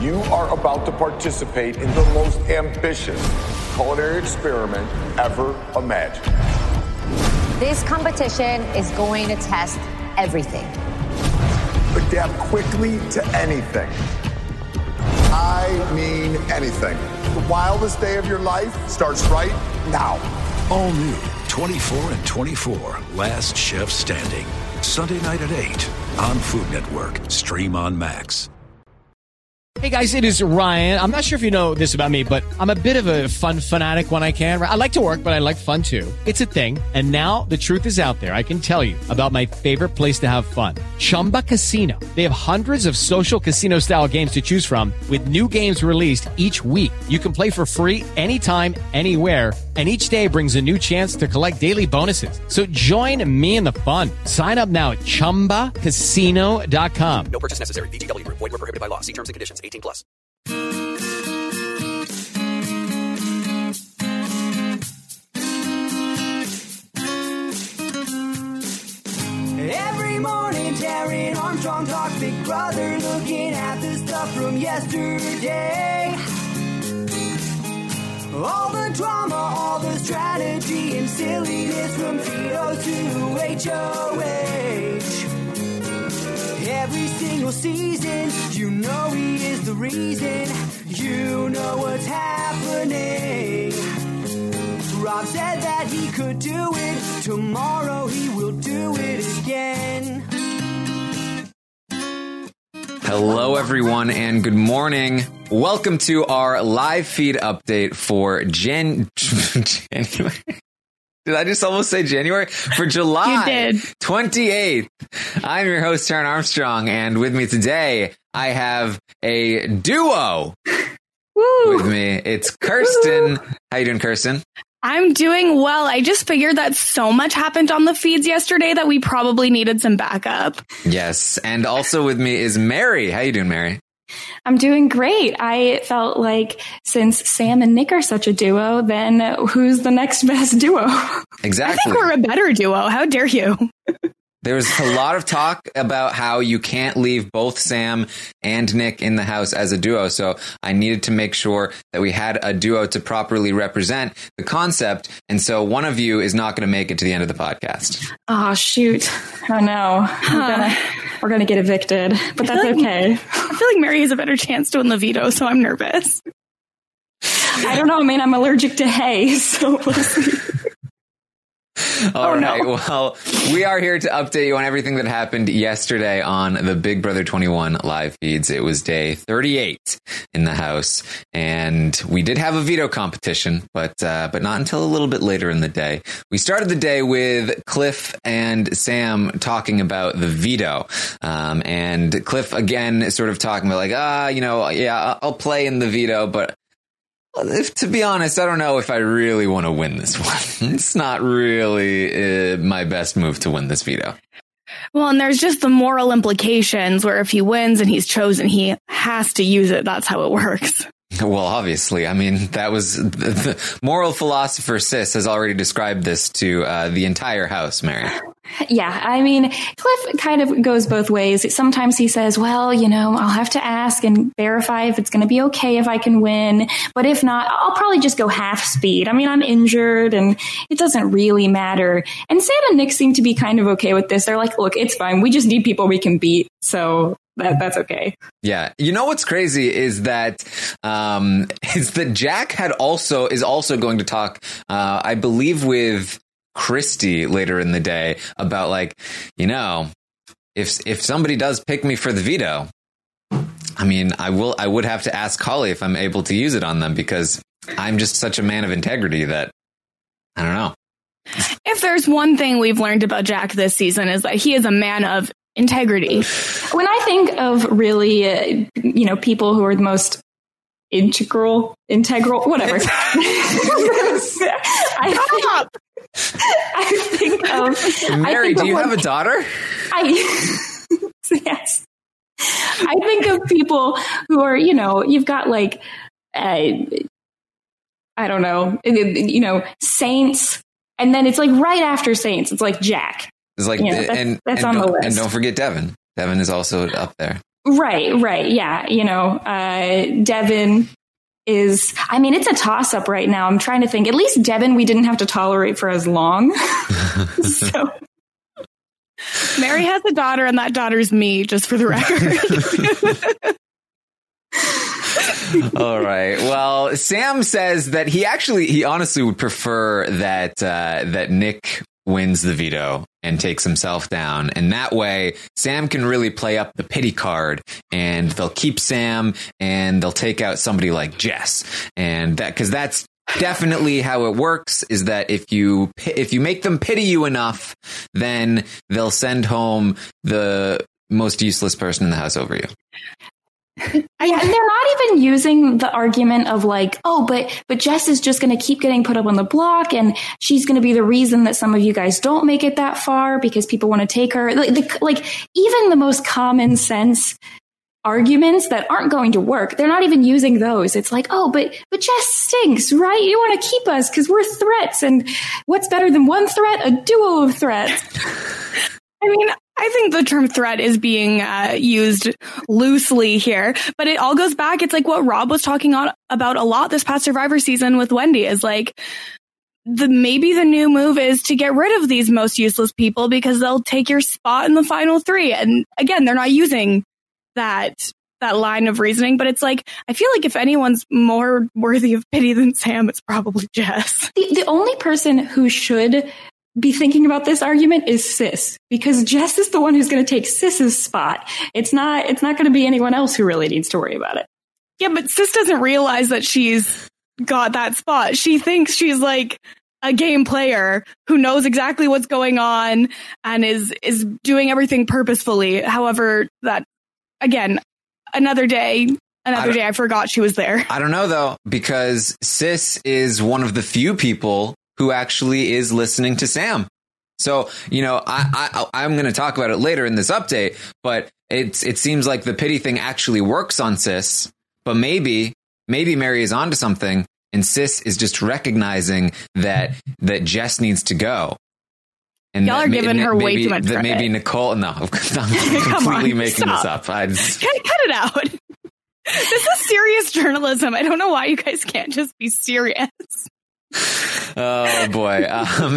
You are about to participate in the most ambitious culinary experiment ever imagined. This competition is going to test everything. Adapt quickly to anything. I mean anything. The wildest day of your life starts right now. All new 24 and 24, Last Chef Standing. Sunday night at 8 on Food Network. Stream on Max. Hey guys, it is Ryan. I'm not sure if you know this about me, but I'm a bit of a fun fanatic when I can. I like to work, but I like fun too. It's a thing. And now the truth is out there. I can tell you about my favorite place to have fun. Chumba Casino. They have hundreds of social casino style games to choose from with new games released each week. You can play for free anytime, anywhere. And each day brings a new chance to collect daily bonuses. So join me in the fun. Sign up now at ChumbaCasino.com. No purchase necessary. VGW Group. Void where prohibited by law. See terms and conditions. 18 plus. Every morning, Darren Armstrong talks Big Brother, looking at the stuff from yesterday. All the drama, all the strategy and silliness from Vito to HOH. Every single season, you know he is the reason. You know what's happening. Rob said that he could do it. Tomorrow he will do it again. Hello, everyone, and good morning. Welcome to our live feed update for January. Did I just almost say January? For July 28th. I'm your host, Darren Armstrong, and with me today, I have a duo with me. It's Kirsten. How you doing, Kirsten? I'm doing well. I just figured that so much happened on the feeds yesterday that we probably needed some backup. Yes, and also with me is Mary. How you doing, Mary? I'm doing great. I felt like since Sam and Nick are such a duo, then who's the next best duo? Exactly. I think we're a better duo. How dare you? There's a lot of talk about how you can't leave both Sam and Nick in the house as a duo. So I needed to make sure that we had a duo to properly represent the concept. And so one of you is not going to make it to the end of the podcast. Oh, shoot. Oh, no. We're going to get evicted, but that's okay. I feel like Mary has a better chance to win the veto, so I'm nervous. I don't know. I mean, I'm allergic to hay, so we'll see. All right. No. Well, we are here to update you on everything that happened yesterday on the Big Brother 21 live feeds. It was day 38 in the house, and we did have a veto competition, but not until a little bit later in the day. We started the day with Cliff and Sam talking about the veto, and Cliff again sort of talking about like, I'll play in the veto, but to be honest, I don't know if I really want to win this one. It's not really my best move to win this veto. Well, and there's just the moral implications where if he wins and he's chosen, he has to use it. That's how it works. Well, obviously, I mean, that was the moral philosopher Sis has already described this to the entire house, Mary. Yeah, I mean, Cliff kind of goes both ways. Sometimes he says, well, I'll have to ask and verify if it's going to be okay if I can win. But if not, I'll probably just go half speed. I mean, I'm injured and it doesn't really matter. And Sam and Nick seem to be kind of okay with this. They're like, look, it's fine. We just need people we can beat. So that's okay. Yeah. You know what's crazy is that Jack is also going to talk, I believe, with Christy later in the day about like, if somebody does pick me for the veto, I mean, I would have to ask Holly if I'm able to use it on them because I'm just such a man of integrity that I don't know. If there's one thing we've learned about Jack this season is that he is a man of integrity. When I think of really, people who are the most integral, whatever. I think of Mary. Do you have a daughter? Yes. I think of people who are, you've got like, I don't know, Saints, and then it's like right after Saints, it's like Jack. It's like, that's on the list. And don't forget Devin. Devin is also up there. Right. Yeah. Devin is, it's a toss up right now. I'm trying to think. At least Devin, we didn't have to tolerate for as long. So. Mary has a daughter, and that daughter's me, just for the record. All right. Well, Sam says that he honestly would prefer that Nick wins the veto and takes himself down. And that way, Sam can really play up the pity card, and they'll keep Sam and they'll take out somebody like Jess. And because that's definitely how it works, is that if you make them pity you enough, then they'll send home the most useless person in the house over you. And they're not even using the argument of like, oh, but Jess is just going to keep getting put up on the block, and she's going to be the reason that some of you guys don't make it that far because people want to take her. Like even the most common sense arguments that aren't going to work, they're not even using those. It's like, oh, but Jess stinks, right? You want to keep us because we're threats, and what's better than one threat? A duo of threats. I think the term threat is being used loosely here, but it all goes back. It's like what Rob was talking about a lot this past Survivor season with Wendy, is like maybe the new move is to get rid of these most useless people because they'll take your spot in the final three. And again, they're not using that line of reasoning, but it's like, I feel like if anyone's more worthy of pity than Sam, it's probably Jess. The only person who should be thinking about this argument is Sis, because Jess is the one who's going to take Sis's spot. It's not going to be anyone else who really needs to worry about it. Yeah, but Sis doesn't realize that she's got that spot. She thinks she's like a game player who knows exactly what's going on and is doing everything purposefully. However, that, again, another day, I forgot she was there. I don't know, though, because Sis is one of the few people who actually is listening to Sam. So, I'm going to talk about it later in this update, but it seems like the pity thing actually works on Sis, but maybe Mary is onto something, and Sis is just recognizing that Jess needs to go. And y'all are giving her way too much credit. Maybe Nicole, no, I'm completely making this up. Cut it out. This is serious journalism. I don't know why you guys can't just be serious. Oh boy.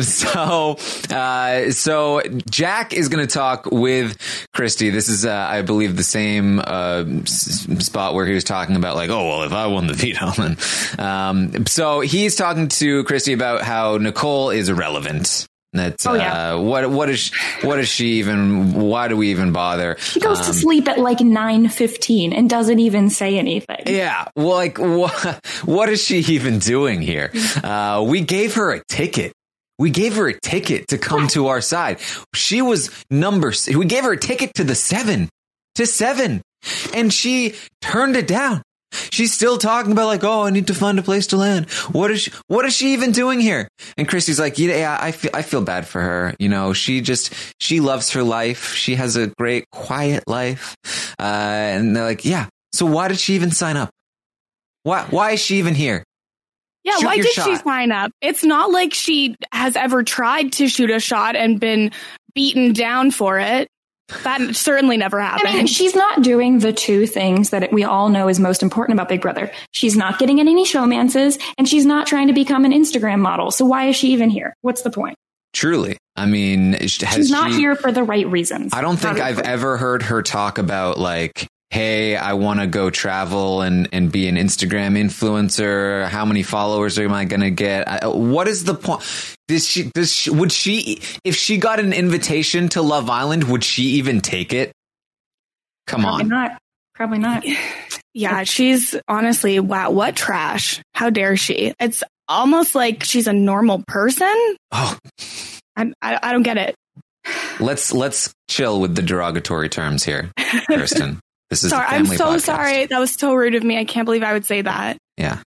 So Jack is going to talk with Christy. This is, I believe, the same spot where he was talking about like, oh, well, if I won the veto, then. So he's talking to Christy about how Nicole is irrelevant. That's what is she even? Why do we even bother? She goes to sleep at like 9:15 and doesn't even say anything. Yeah, well, like what is she even doing here? We gave her a ticket. We gave her a ticket to come to our side. She was we gave her a ticket to 7, and she turned it down. She's still talking about like, oh, I need to find a place to land. What is she even doing here? And Christy's like, yeah, I feel bad for her. She loves her life. She has a great quiet life. And they're like, yeah. So why did she even sign up? Why is she even here? Yeah, why did she sign up? It's not like she has ever tried to shoot a shot and been beaten down for it. That certainly never happened. She's not doing the two things that we all know is most important about Big Brother. She's not getting in any showmances, and she's not trying to become an Instagram model. So why is she even here? What's the point? Truly. I mean, she's not here for the right reasons. I don't think I've ever heard her talk about like, hey, I want to go travel and be an Instagram influencer. How many followers am I going to get? What is the point? Would she, if she got an invitation to Love Island, would she even take it? Probably not. Yeah, she's honestly, wow, what trash. How dare she? It's almost like she's a normal person. Oh, I don't get it. Let's chill with the derogatory terms here, Kirsten. This is I'm so sorry. That was so rude of me. I can't believe I would say that. Yeah.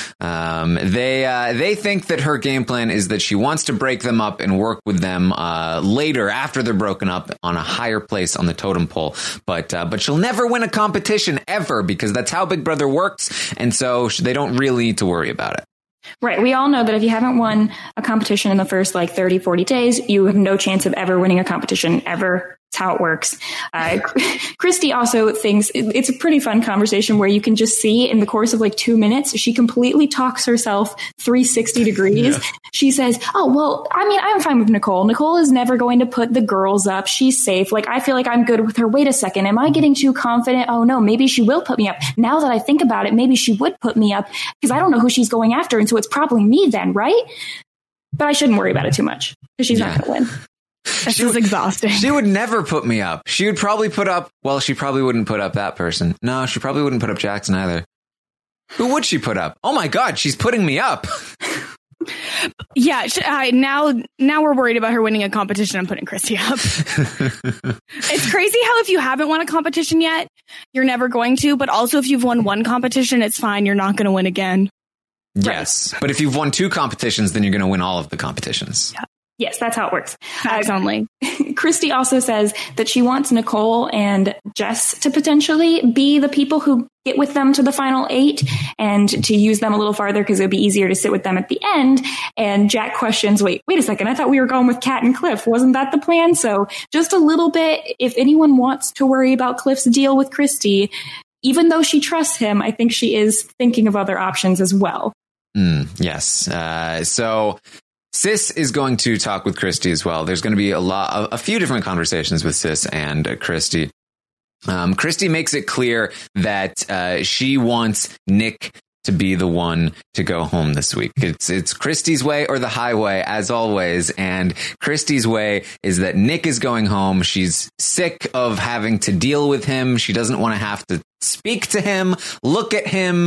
They think that her game plan is that she wants to break them up and work with them later after they're broken up on a higher place on the totem pole. But she'll never win a competition ever because that's how Big Brother works. And so they don't really need to worry about it. Right. We all know that if you haven't won a competition in the first 30, 40 days, you have no chance of ever winning a competition ever That's how it works. Christy also thinks it's a pretty fun conversation where you can just see in the course of like 2 minutes, she completely talks herself 360 degrees. Yeah. She says, oh, well, I mean, I'm fine with Nicole. Nicole is never going to put the girls up. She's safe. Like, I feel like I'm good with her. Wait a second. Am I getting too confident? Oh, no, maybe she will put me up. Now that I think about it, maybe she would put me up because I don't know who she's going after. And so it's probably me then, right? But I shouldn't worry about it too much because she's not going to win. This is exhausting. She would never put me up. She would probably put up, well, she probably wouldn't put up that person. No, she probably wouldn't put up Jackson either. Who would she put up? Oh my God, she's putting me up. Yeah, now we're worried about her winning a competition and putting Christy up. It's crazy how if you haven't won a competition yet, you're never going to. But also if you've won one competition, it's fine. You're not going to win again. Yes, right. But if you've won 2 competitions, then you're going to win all of the competitions. Yeah. Yes, that's how it works. Facts only. Christy also says that she wants Nicole and Jess to potentially be the people who get with them to the final 8 and to use them a little farther because it would be easier to sit with them at the end. And Jack questions, wait a second. I thought we were going with Kat and Cliff. Wasn't that the plan? So just a little bit, if anyone wants to worry about Cliff's deal with Christy, even though she trusts him, I think she is thinking of other options as well. Yes. So Sis is going to talk with Christy as well. There's going to be a few different conversations with Sis and Christy. Christy makes it clear that she wants Nick to be the one to go home this week. It's Christy's way or the highway, as always. And Christy's way is that Nick is going home. She's sick of having to deal with him. She doesn't want to have to speak to him, look at him,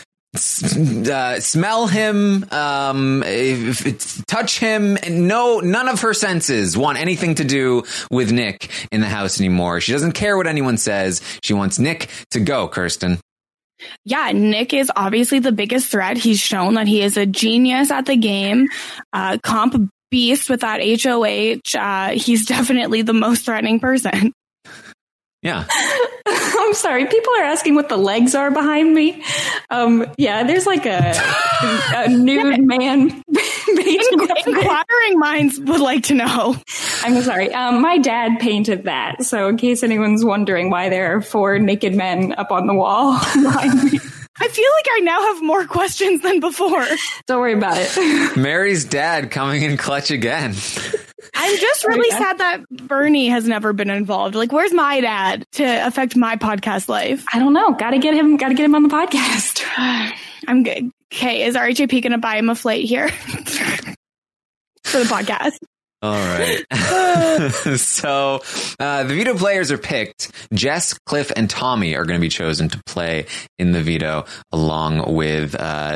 smell him, touch him, and none of her senses want anything to do with Nick in the house anymore. She doesn't care what anyone says. She wants Nick to go, Kirsten. Yeah, Nick is obviously the biggest threat. He's shown that he is a genius at the game. Comp beast with that HOH. He's definitely the most threatening person. Yeah. I'm sorry. People are asking what the legs are behind me. Yeah, there's like a nude man. Inquiring minds would like to know. I'm sorry. My dad painted that. So in case anyone's wondering why there are 4 naked men up on the wall behind me. I feel like I now have more questions than before. Don't worry about it. Mary's dad coming in clutch again. I'm just really sad that Bernie has never been involved. Like, where's my dad to affect my podcast life? I don't know. Gotta get him on the podcast. I'm good. Okay, is RHAP going to buy him a flight here for the podcast? All right. So the veto players are picked. Jess, Cliff, and Tommy are going to be chosen to play in the veto along with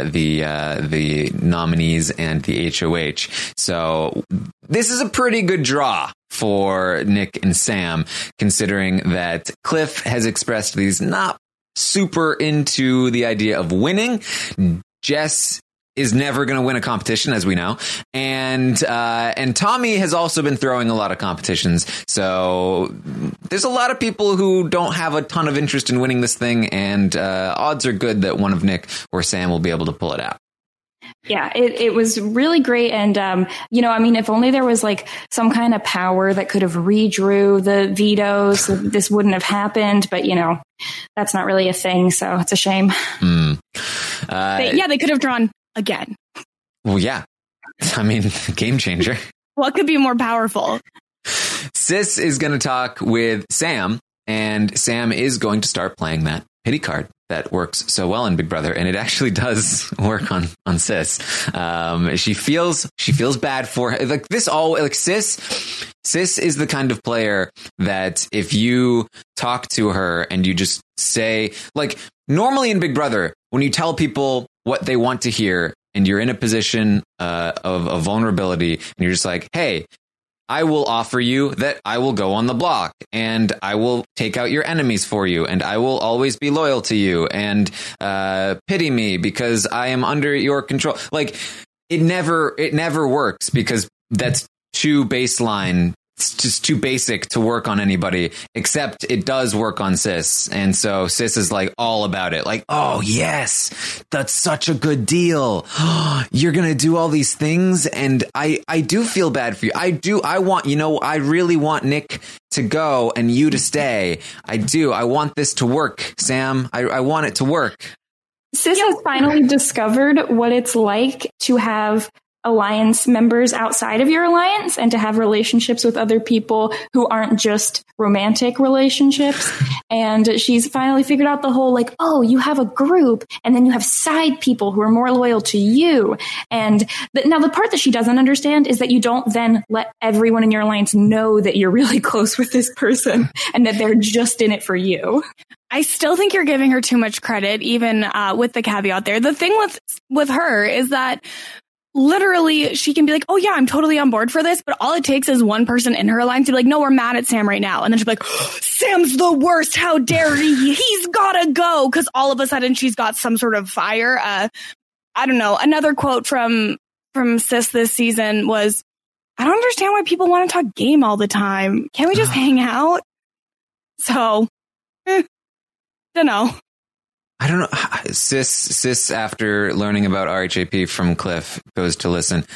the nominees and the HOH. So this is a pretty good draw for Nick and Sam, considering that Cliff has expressed that he's not super into the idea of winning. Jess is never going to win a competition, as we know. And Tommy has also been throwing a lot of competitions. So there's a lot of people who don't have a ton of interest in winning this thing. And odds are good that one of Nick or Sam will be able to pull it out. Yeah, it was really great. And, I mean, if only there was like some kind of power that could have redrew the vetoes, this wouldn't have happened. But, that's not really a thing. So it's a shame. They could have drawn again. Well, yeah. I mean, game changer. What could be more powerful? Sis is going to talk with Sam, and Sam is going to start playing that pity card that works so well in Big Brother, and it actually does work on Sis. She feels bad for her. Like this Sis is the kind of player that if you talk to her and you just say, like, normally in Big Brother, when you tell people what they want to hear and you're in a position of vulnerability and you're just like, hey, I will offer you that I will go on the block and I will take out your enemies for you and I will always be loyal to you and pity me because I am under your control. Like it never works because that's too baseline it's just too basic to work on anybody, except it does work on Sis. And so Sis is like all about it. Like, oh, yes, that's such a good deal. You're going to do all these things. And I do feel bad for you. I really want Nick to go and you to stay. I do. I want this to work, Sam. I want it to work. Sis has finally discovered what it's like to have alliance members outside of your alliance and to have relationships with other people who aren't just romantic relationships. And she's finally figured out the whole, like, oh, you have a group and then you have side people who are more loyal to you. And now the part that she doesn't understand is that you don't then let everyone in your alliance know that you're really close with this person and that they're just in it for you. I still think you're giving her too much credit, even with the caveat there. The thing with her is that literally, she can be like, oh, yeah, I'm totally on board for this. But all it takes is one person in her alliance to be like, no, we're mad at Sam right now. And then she'll be like, oh, Sam's the worst. How dare he? He's got to go. Because all of a sudden she's got some sort of fire. I don't know. Another quote from Sis this season was, I don't understand why people want to talk game all the time. Can't we just hang out? So, don't know. I don't know. Sis, after learning about RHAP from Cliff, goes to listen.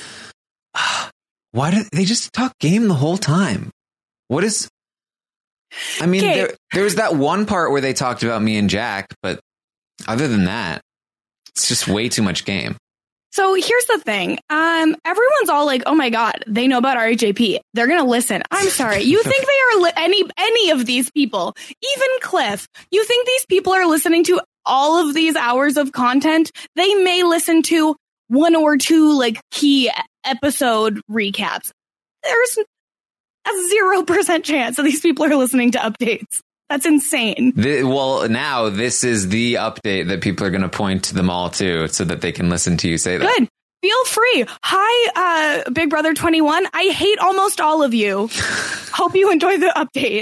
Why do they just talk game the whole time? What is... I mean, there was that one part where they talked about me and Jack, but other than that, it's just way too much game. So here's the thing. Everyone's all like, oh my God, they know about RHAP. They're going to listen. I'm sorry. You think they are any of these people, even Cliff, you think these people are listening to all of these hours of content? They may listen to one or two like key episode recaps. There's a 0% chance that these people are listening to updates. That's insane. Now this is the update that people are going to point to them all to so that they can listen to you say that. Good. Feel free. Hi, Big Brother 21. I hate almost all of you. Hope you enjoy the update.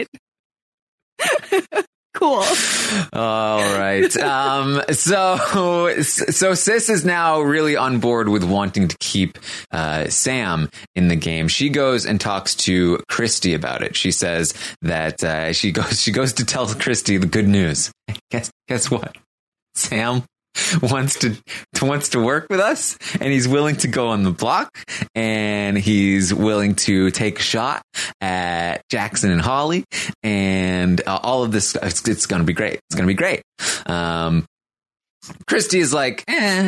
Cool. All right. So Sis is now really on board with wanting to keep Sam in the game. She goes and talks to Christy about it. She says that she goes to tell Christy the good news. Guess what? Sam wants to work with us, and he's willing to go on the block, and he's willing to take a shot at Jackson and Holly, and all of this. It's going to be great. It's going to be great. Christy is like,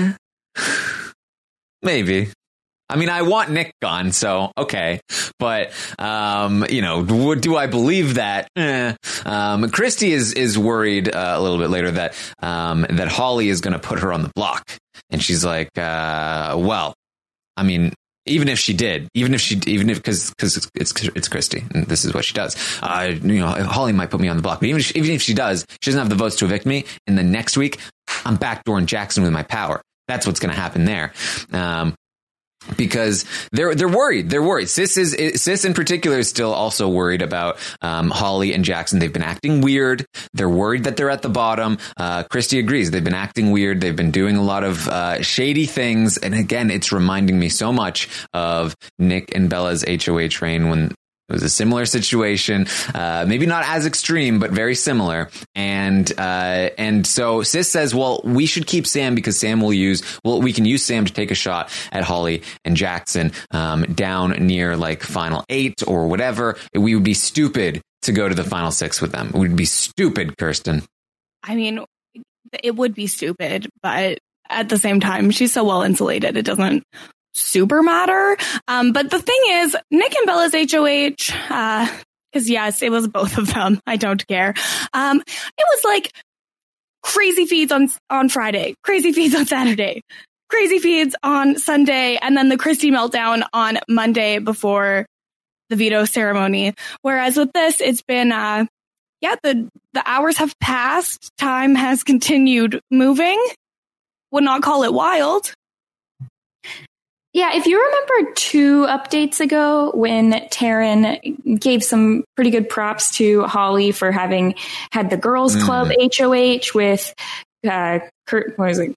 maybe. I mean, I want Nick gone, so okay. But, do I believe that? Christy is worried a little bit later that Holly is going to put her on the block. And she's like, well, I mean, even if because it's Christy and this is what she does. Holly might put me on the block, but even if she does, she doesn't have the votes to evict me. And then next week, I'm backdooring Jackson with my power. That's what's going to happen there. Because they're worried. They're worried. Sis in particular is still also worried about Holly and Jackson. They've been acting weird. They're worried that they're at the bottom. Christy agrees. They've been acting weird. They've been doing a lot of shady things. And again, it's reminding me so much of Nick and Bella's HOH reign when it was a similar situation, maybe not as extreme, but very similar. And so Sis says, well, we should keep Sam because we can use Sam to take a shot at Holly and Jackson, down near like final 8 or whatever. We would be stupid to go to the final 6 with them. We'd be stupid, Kirsten. I mean, it would be stupid, but at the same time, she's so well insulated. It doesn't super matter. But the thing is, Nick and Bella's HOH, because yes, it was both of them. I don't care. It was like crazy feeds on Friday, crazy feeds on Saturday, crazy feeds on Sunday, and then the Christy meltdown on Monday before the veto ceremony. Whereas with this, it's been, the hours have passed. Time has continued moving. Would not call it wild. Yeah, if you remember 2 updates ago when Taryn gave some pretty good props to Holly for having had the girls club HOH with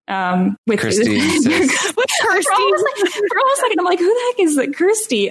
With Kirsty and Sis. with Kirsty. For almost a second, I'm like, who the heck is that Kirsty?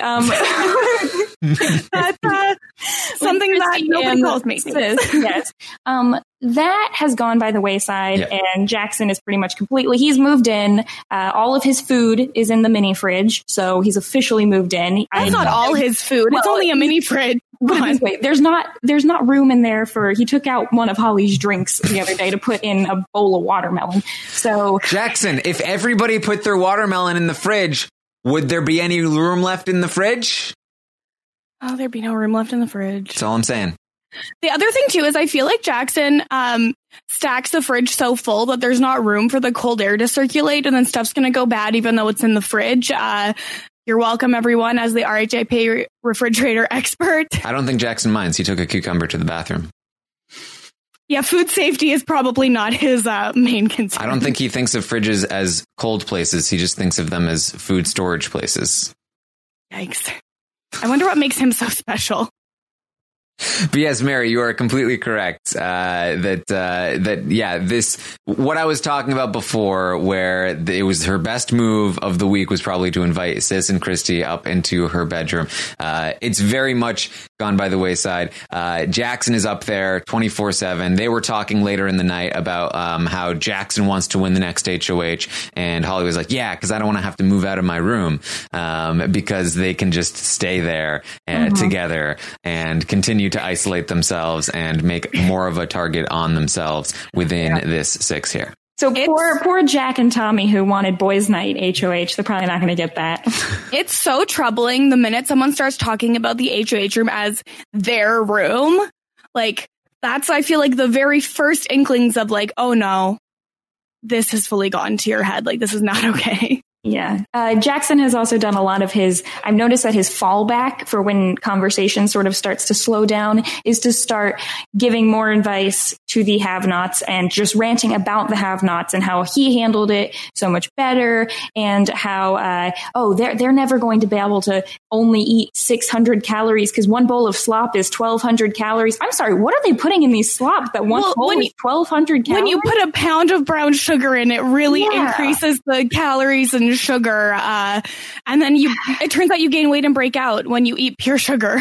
That's something that nobody calls me. Sis, yes. That has gone by the wayside, and Jackson is pretty much completely, he's moved in. All of his food is in the mini fridge, so he's officially moved in. That's not all his food. It's only a mini fridge. Wait, there's not room in there for, he took out one of Holly's drinks the other day to put in a bowl of watermelon. So Jackson, if everybody put their watermelon in the fridge, would there be any room left in the fridge? Oh, there'd be no room left in the fridge. That's all I'm saying. The other thing too is I feel like Jackson stacks the fridge so full that there's not room for the cold air to circulate, and then stuff's going to go bad even though it's in the fridge. You're welcome, everyone, as the RHAP refrigerator expert. I don't think Jackson minds. He took a cucumber to the bathroom. Yeah, food safety is probably not his main concern. I don't think he thinks of fridges as cold places. He just thinks of them as food storage places. Yikes. I wonder what makes him so special. But yes, Mary, you are completely correct. This, what I was talking about before, where it was her best move of the week was probably to invite Sis and Kirsty up into her bedroom. It's very much gone by the wayside. Jackson is up there 24/7. They were talking later in the night about, how Jackson wants to win the next HOH. And Holly was like, yeah, because I don't want to have to move out of my room, because they can just stay there together and continue to isolate themselves and make more of a target on themselves within this 6 here. So poor Jack and Tommy who wanted boys' night HOH, they're probably not going to get that. It's so troubling the minute someone starts talking about the HOH room as their room. Like, that's, I feel like, the very first inklings of like, oh no, this has fully gotten to your head. Like, this is not okay. Yeah. Jackson has also done a lot of I've noticed that his fallback for when conversation sort of starts to slow down is to start giving more advice to the have-nots and just ranting about the have-nots and how he handled it so much better, and how, they're never going to be able to only eat 600 calories because one bowl of slop is 1,200 calories. I'm sorry, what are they putting in these slops that one bowl is 1,200 calories? When you put a pound of brown sugar in, it really increases the calories and sugar, and then it turns out you gain weight and break out when you eat pure sugar.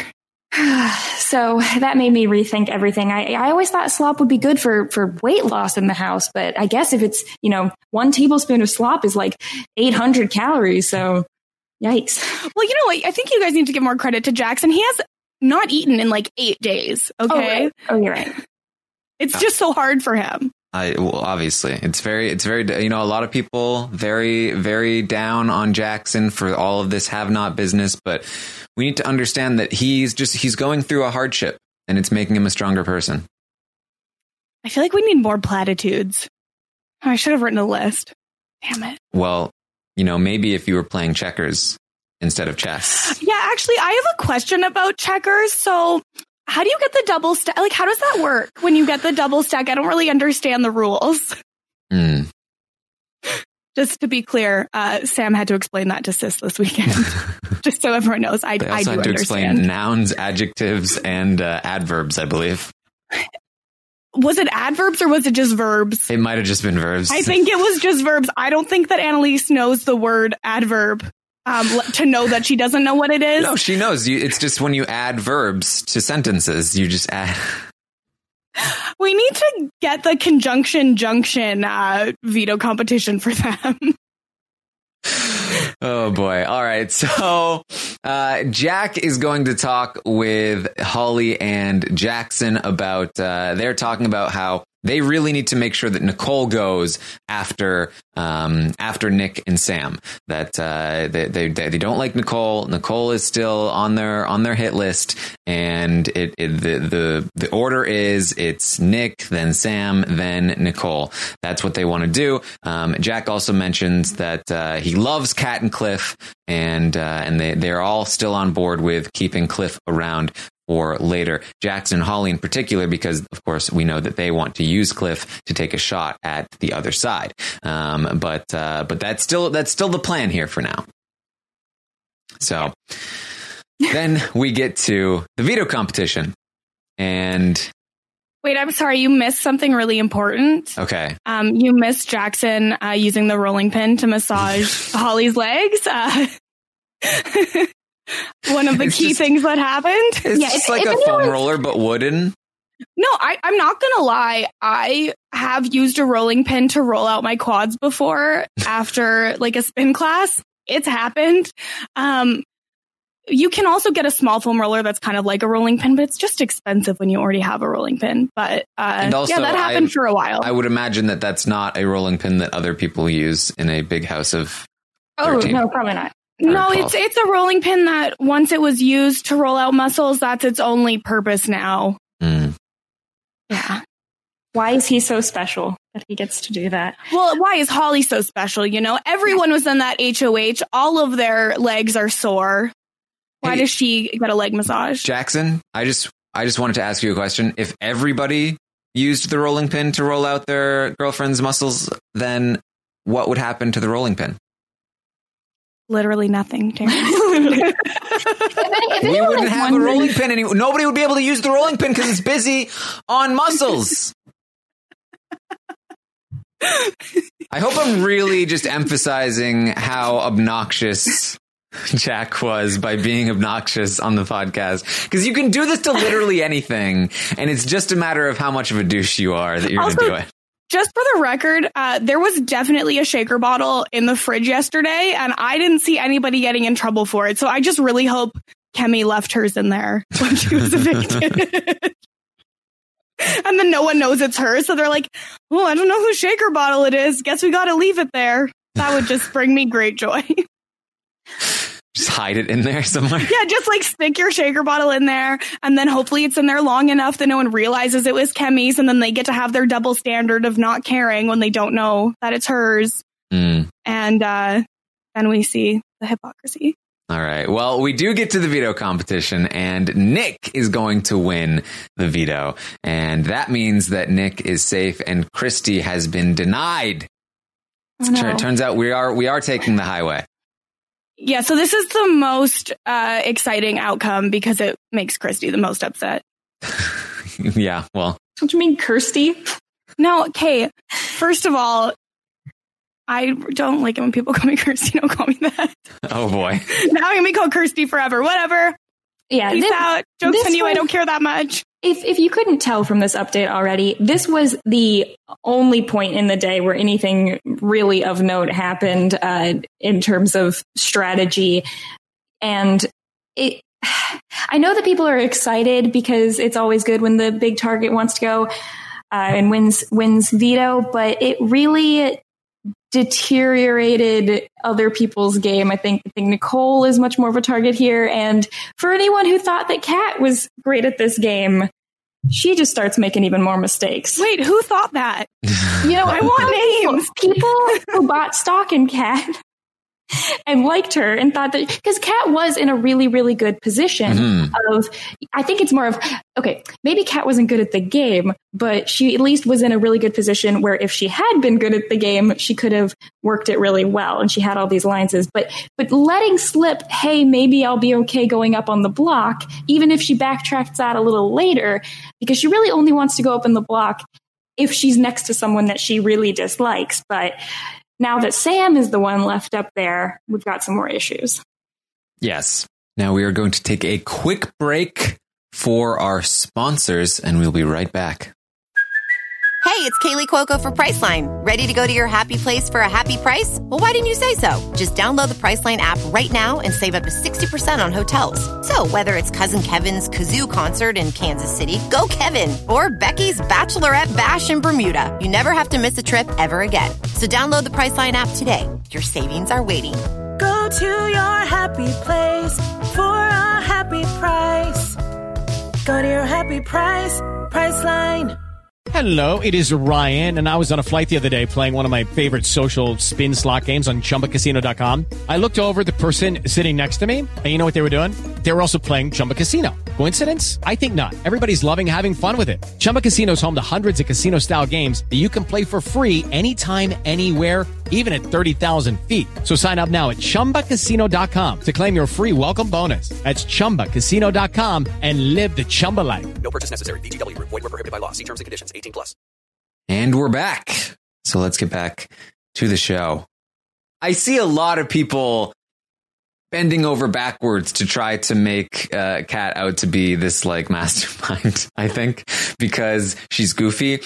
So that made me rethink everything. I always thought slop would be good for weight loss in the house, but I guess if it's, 1 tablespoon of slop is like 800 calories. So yikes. Well, you know what? I think you guys need to give more credit to Jackson. He has not eaten in like 8 days. Okay. Oh, you're right. It's just so hard for him. Obviously it's very, a lot of people very, very down on Jackson for all of this have not business, but we need to understand that he's going through a hardship and it's making him a stronger person. I feel like we need more platitudes. Oh, I should have written a list. Damn it. Well, maybe if you were playing checkers instead of chess. Yeah, actually, I have a question about checkers. So how do you get the double stack? Like, how does that work when you get the double stack? I don't really understand the rules. Just to be clear, Sam had to explain that to Sis this weekend. Just so everyone knows, I do understand. To explain nouns, adjectives, and adverbs, I believe. Was it adverbs or was it just verbs? It might have just been verbs. I think it was just verbs. I don't think that Annalise knows the word adverb. To know that she doesn't know what it is. No, she knows. It's just when you add verbs to sentences, you just add. We need to get the conjunction junction veto competition for them. Oh boy. All right. So Jack is going to talk with Holly and Jackson about they're talking about how they really need to make sure that Nicole goes after Nick and Sam. That they don't like Nicole. Nicole is still on their hit list, and the order is it's Nick, then Sam, then Nicole. That's what they want to do. Jack also mentions that he loves Kat and Cliff, and they're all still on board with keeping Cliff around for later. Jackson and Holly in particular, because of course we know that they want to use Cliff to take a shot at the other side. But that's still the plan here for now. So then we get to the veto competition, and Wait, I'm sorry. You missed something really important. Okay. You missed Jackson using the rolling pin to massage Holly's legs. One of the key things that happened. It's like a foam roller, but wooden. No, I'm not going to lie. I have used a rolling pin to roll out my quads before after like a spin class. It's happened. You can also get a small foam roller that's kind of like a rolling pin, but it's just expensive when you already have a rolling pin. But and also, that happened for a while. I would imagine that that's not a rolling pin that other people use in a big house of 13. Oh, no, probably not. No, it's a rolling pin that once it was used to roll out muscles, that's its only purpose now. Yeah. Why is he so special that he gets to do that? Well, why is Holly so special? You know, everyone was in that HOH. All of their legs are sore. Why does she get a leg massage? Jackson, I just wanted to ask you a question. If everybody used the rolling pin to roll out their girlfriend's muscles, then what would happen to the rolling pin? Literally nothing, Terry. We wouldn't have a rolling pin anymore. Nobody would be able to use the rolling pin because it's busy on muscles. I hope I'm really just emphasizing how obnoxious Jack was by being obnoxious on the podcast. Because you can do this to literally anything, and it's just a matter of how much of a douche you are that you're going to do it. Just for the record, there was definitely a shaker bottle in the fridge yesterday, and I didn't see anybody getting in trouble for it. So I just really hope Kemi left hers in there when she was evicted. And then no one knows it's hers. So they're like, oh, I don't know whose shaker bottle it is. Guess we got to leave it there. That would just bring me great joy. Just hide it in there somewhere. Yeah, just like stick your shaker bottle in there, and then hopefully it's in there long enough that no one realizes it was Kemi's, and then they get to have their double standard of not caring when they don't know that it's hers. And then we see the hypocrisy. All right. Well, we do get to the veto competition, and Nick is going to win the veto. And that means that Nick is safe and Christy has been denied. Oh, no. It turns out we are taking the highway. Yeah, so this is the most exciting outcome because it makes Christy the most upset. Yeah, well. Don't you mean Kirsty? No, okay. First of all, I don't like it when people call me Kirsty. Don't call me that. Oh, boy. Now I'm going to be called Kirsty forever. Whatever. Yeah. Peace out. Joke's on you. I don't care that much. If you couldn't tell from this update already, this was the only point in the day where anything really of note happened in terms of strategy. And I know that people are excited because it's always good when the big target wants to go and wins veto, but it really deteriorated other people's game. I think Nicole is much more of a target here. And for anyone who thought that Kat was great at this game, she just starts making even more mistakes. Wait, who thought that? You know, I want names. People who bought stock in Kat and liked her and thought that, because Kat was in a really, really good position of, I think it's more of, okay, maybe Kat wasn't good at the game, but she at least was in a really good position where if she had been good at the game, she could have worked it really well. And she had all these alliances, but letting slip, hey, maybe I'll be okay going up on the block, even if she backtracks that a little later, because she really only wants to go up in the block if she's next to someone that she really dislikes. But now that Sam is the one left up there, we've got some more issues. Yes. Now we are going to take a quick break for our sponsors, and we'll be right back. Hey, it's Kaylee Cuoco for Priceline. Ready to go to your happy place for a happy price? Well, why didn't you say so? Just download the Priceline app right now and save up to 60% on hotels. So whether it's Cousin Kevin's Kazoo Concert in Kansas City, go Kevin, or Becky's Bachelorette Bash in Bermuda, you never have to miss a trip ever again. So download the Priceline app today. Your savings are waiting. Go to your happy place for a happy price. Go to your happy price, Priceline. Hello, it is Ryan, and I was on a flight the other day playing one of my favorite social spin slot games on ChumbaCasino.com. I looked over at the person sitting next to me, and you know what they were doing? They were also playing Chumba Casino. Coincidence? I think not. Everybody's loving having fun with it. Chumba Casino is home to hundreds of casino-style games that you can play for free anytime, anywhere, even at 30,000 feet. So sign up now at ChumbaCasino.com to claim your free welcome bonus. That's ChumbaCasino.com and live the Chumba life. No purchase necessary. VGW. Void where prohibited by law. See terms and conditions. 18+. And we're back. So let's get back to the show. I see a lot of people bending over backwards to try to make Kat out to be this like mastermind, I think, because she's goofy.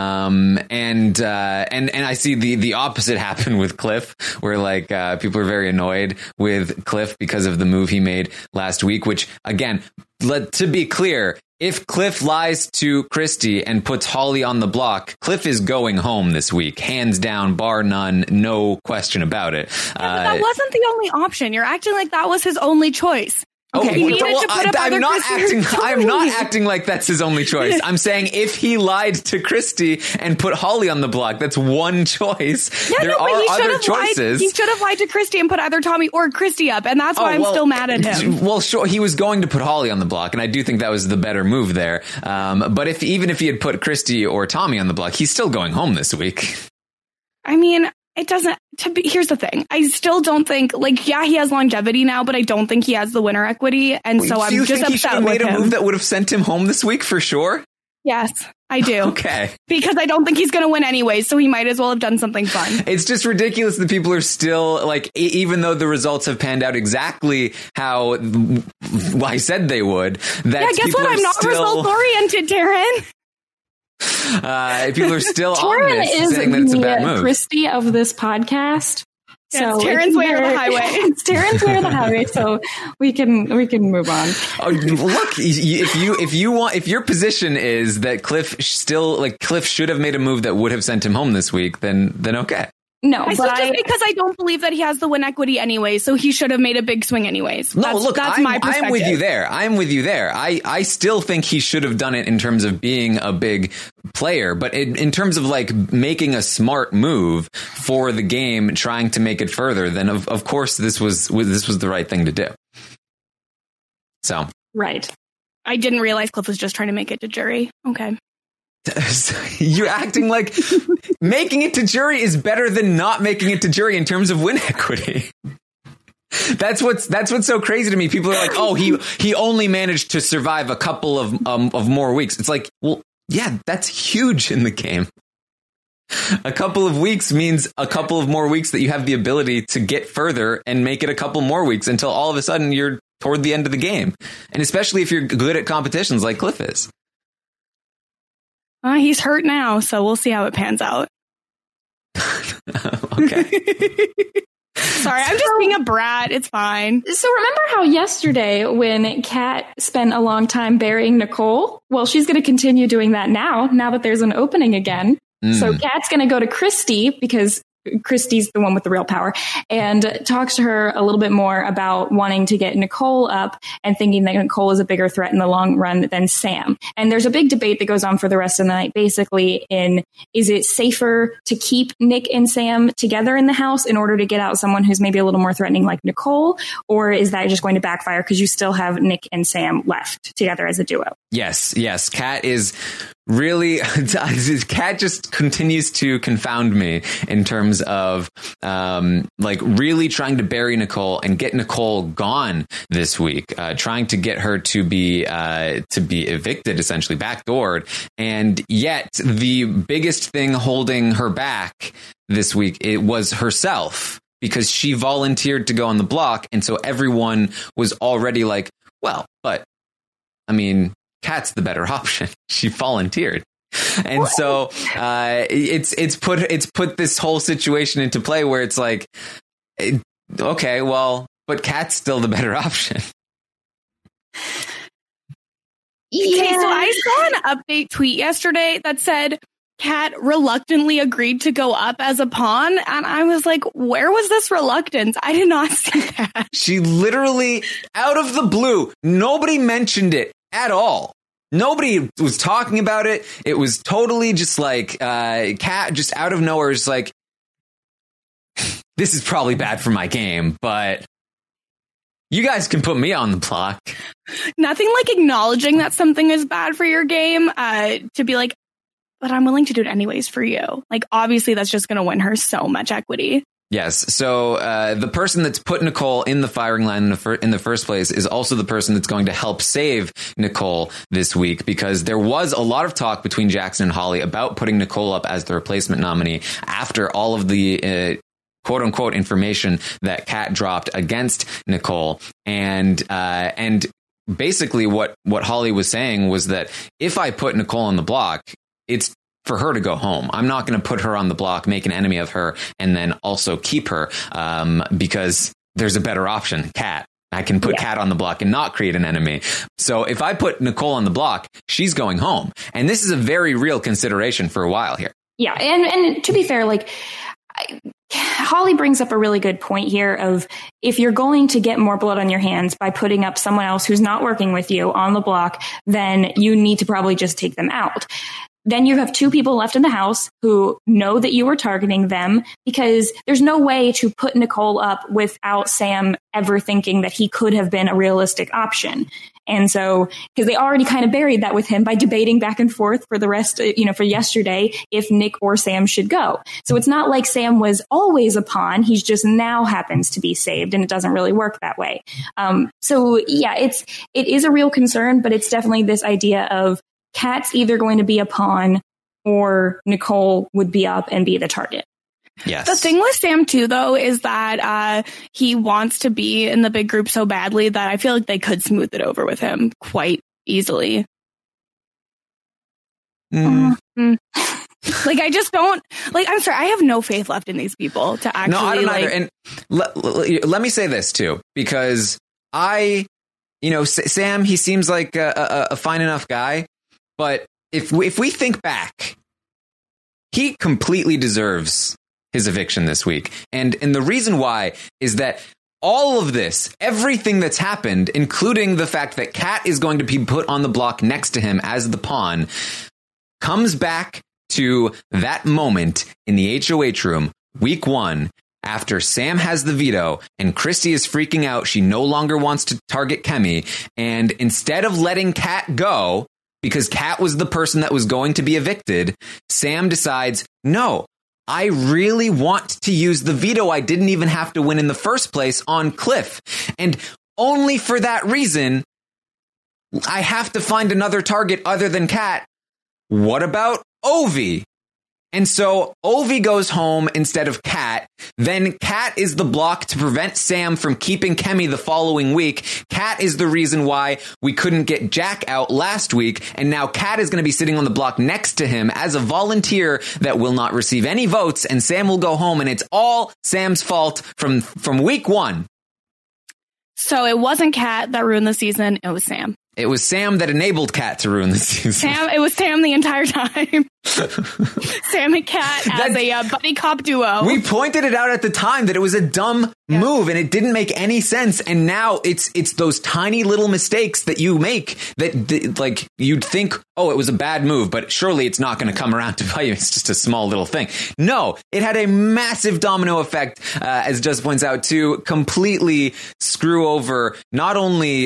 And I see the opposite happen with Cliff, where like people are very annoyed with Cliff because of the move he made last week, which again, to be clear, if Cliff lies to Christie and puts Holly on the block, Cliff is going home this week, hands down, bar none, no question about it. Yeah, but that wasn't the only option. You're acting like that was his only choice. Okay, I'm not acting like that's his only choice. I'm saying if he lied to Christie and put Holly on the block, that's one choice. Yeah, there are other choices. He should have lied to Christie and put either Tommy or Christie up, and that's why I'm still mad at him. Well, sure, he was going to put Holly on the block, and I do think that was the better move there. But even if he had put Christie or Tommy on the block, he's still going home this week. I mean, it doesn't. Here's the thing. I still don't think, like, yeah, he has longevity now, but I don't think he has the winner equity, and so I'm just upset with him. Do you think he should have made a move that would have sent him home this week for sure? Yes, I do. Okay. Because I don't think he's going to win anyway, so he might as well have done something fun. It's just ridiculous that people are still, like, even though the results have panned out exactly how I said they would. Yeah, guess what? I'm not result-oriented, Taryn. People are still on this, saying that it's a bad move. Christie of this podcast. So it's Taryn's way or the highway. It's Taryn's way or the highway. So we can move on. Oh, look, if your position is that Cliff should have made a move that would have sent him home this week, then okay. No, because I don't believe that he has the win equity anyway, so he should have made a big swing anyways. That's my perspective. I'm with you there. I still think he should have done it in terms of being a big player, but in terms of like making a smart move for the game, trying to make it further, then of course this was the right thing to do. So right, I didn't realize Cliff was just trying to make it to jury. Okay. You're acting like making it to jury is better than not making it to jury in terms of win equity. That's what's so crazy to me. People are like, oh, he only managed to survive a couple of more weeks. It's like, well, yeah, that's huge in the game. A couple of weeks means a couple of more weeks that you have the ability to get further and make it a couple more weeks until all of a sudden you're toward the end of the game. And especially if you're good at competitions like Cliff is. He's hurt now, so we'll see how it pans out. Okay. Sorry, I'm just being a brat. It's fine. So remember how yesterday when Kat spent a long time burying Nicole? Well, she's going to continue doing that now that there's an opening again. So Kat's going to go to Christie because Christie's the one with the real power, and talks to her a little bit more about wanting to get Nicole up and thinking that Nicole is a bigger threat in the long run than Sam. And there's a big debate that goes on for the rest of the night, basically is it safer to keep Nick and Sam together in the house in order to get out someone who's maybe a little more threatening like Nicole, or is that just going to backfire because you still have Nick and Sam left together as a duo? Yes. Kat is really, Kat just continues to confound me in terms of like really trying to bury Nicole and get Nicole gone this week, trying to get her to be evicted, essentially backdoored. And yet the biggest thing holding her back this week, it was herself, because she volunteered to go on the block. And so everyone was already like, well, but I mean, Kat's the better option. She volunteered. And so it's put this whole situation into play where it's like, okay, well, but Kat's still the better option. Yeah. Okay, so I saw an update tweet yesterday that said Kat reluctantly agreed to go up as a pawn. And I was like, where was this reluctance? I did not see that. She literally, out of the blue, nobody mentioned it at all. Nobody was talking about it. It was totally just like Kat just out of nowhere is like, this is probably bad for my game, but You guys can put me on the block. Nothing like acknowledging that something is bad for your game to be like, but I'm willing to do it anyways for you. Like, obviously, that's just going to win her so much equity. Yes. So the person that's put Nicole in the firing line in the first place is also the person that's going to help save Nicole this week, because there was a lot of talk between Jackson and Holly about putting Nicole up as the replacement nominee after all of the quote unquote information that Kat dropped against Nicole. And basically what Holly was saying was that if I put Nicole on the block, it's for her to go home. I'm not going to put her on the block, make an enemy of her, and then also keep her because there's a better option, Kat. I can put Kat on the block and not create an enemy. So if I put Nicole on the block, she's going home. And this is a very real consideration for a while here. Yeah. And to be fair, like, Holly brings up a really good point here of if you're going to get more blood on your hands by putting up someone else who's not working with you on the block, then you need to probably just take them out. Then you have two people left in the house who know that you are targeting them, because there's no way to put Nicole up without Sam ever thinking that he could have been a realistic option. And so, because they already kind of buried that with him by debating back and forth for the rest, for yesterday, if Nick or Sam should go. So it's not like Sam was always a pawn. He's just now happens to be saved, and it doesn't really work that way. So yeah, it is a real concern, but it's definitely this idea of Kat's either going to be a pawn or Nicole would be up and be the target. Yes. The thing with Sam, too, though, is that he wants to be in the big group so badly that I feel like they could smooth it over with him quite easily. Like, I just don't, like, I'm sorry, I have no faith left in these people to actually, no, I don't either. And let me say this, too, because Sam, he seems like a fine enough guy. But if we think back, he completely deserves his eviction this week. And the reason why is that all of this, everything that's happened, including the fact that Kat is going to be put on the block next to him as the pawn, comes back to that moment in the HOH room, week 1, after Sam has the veto and Christy is freaking out. She no longer wants to target Kemi. And instead of letting Kat go, because Kat was the person that was going to be evicted, Sam decides, no, I really want to use the veto I didn't even have to win in the first place on Cliff. And only for that reason, I have to find another target other than Kat. What about Ovi? And so Ovi goes home instead of Kat. Then Kat is the block to prevent Sam from keeping Kemi the following week. Kat is the reason why we couldn't get Jack out last week. And now Kat is going to be sitting on the block next to him as a volunteer that will not receive any votes. And Sam will go home. And it's all Sam's fault from week 1. So it wasn't Kat that ruined the season. It was Sam. It was Sam that enabled Kat to ruin the season. It was Sam the entire time. Sam and Kat as a buddy cop duo. We pointed it out at the time that it was a dumb move and it didn't make any sense. And now it's those tiny little mistakes that you make that like you'd think, oh, it was a bad move, but surely it's not going to come around to bite you. It's just a small little thing. No, it had a massive domino effect, as Just points out, to completely screw over not only,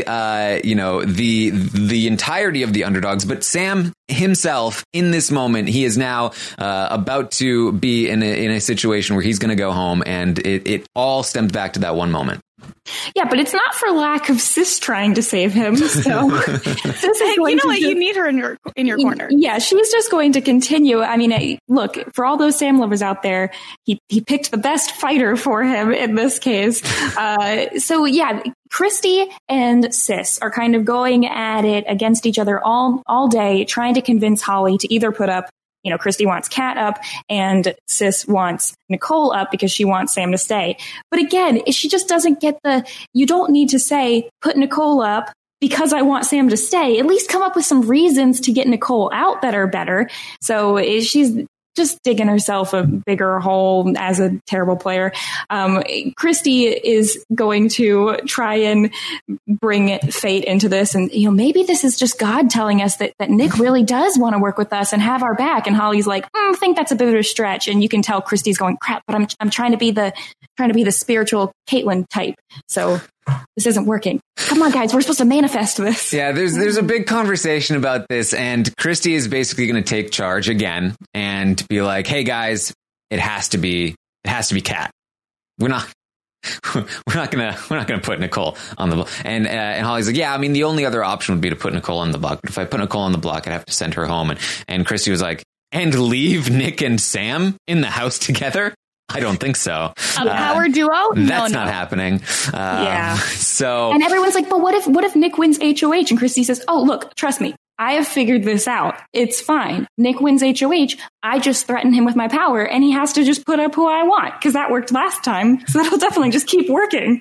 the entirety of the underdogs, but Sam himself in this moment. He is now about to be in a situation where he's going to go home, and it all stems back to that one moment. Yeah, but it's not for lack of Sis trying to save him. So Sis is you know what? You need her in your corner. Yeah, she's just going to continue. I mean, look, for all those Sam lovers out there, he picked the best fighter for him in this case. So yeah, Christy and Sis are kind of going at it against each other all day, trying to convince Holly to either put up, Christy wants Kat up and Sis wants Nicole up because she wants Sam to stay. But again, she just doesn't get you don't need to say, put Nicole up because I want Sam to stay. At least come up with some reasons to get Nicole out that are better. So she's just digging herself a bigger hole as a terrible player. Christy is going to try and bring fate into this. And, maybe this is just God telling us that Nick really does want to work with us and have our back. And Holly's like, I think that's a bit of a stretch. And you can tell Christy's going, crap, but I'm trying to be the spiritual Caitlyn type. So this isn't working. Come on, guys, we're supposed to manifest this. Yeah, there's a big conversation about this, and Christy is basically going to take charge again and be like, "Hey guys, it has to be Kat. We're not gonna put Nicole on the block." And Holly's like, "Yeah, I mean, the only other option would be to put Nicole on the block. But if I put Nicole on the block, I'd have to send her home." And Christy was like, "And leave Nick and Sam in the house together? I don't think so. A power duo? That's not happening." So, and everyone's like, "But what if Nick wins HOH?" And Christy says, "Oh, look, trust me. I have figured this out. It's fine. Nick wins HOH. I just threaten him with my power, and he has to just put up who I want, because that worked last time. So that'll definitely just keep working."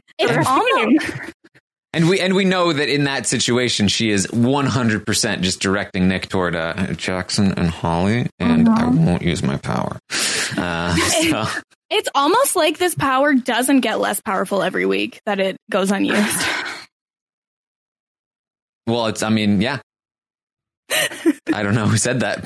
And we know that in that situation, she is 100% just directing Nick toward Jackson and Holly, and I won't use my power. It's almost like this power doesn't get less powerful every week that it goes unused. Well, yeah. I don't know who said that,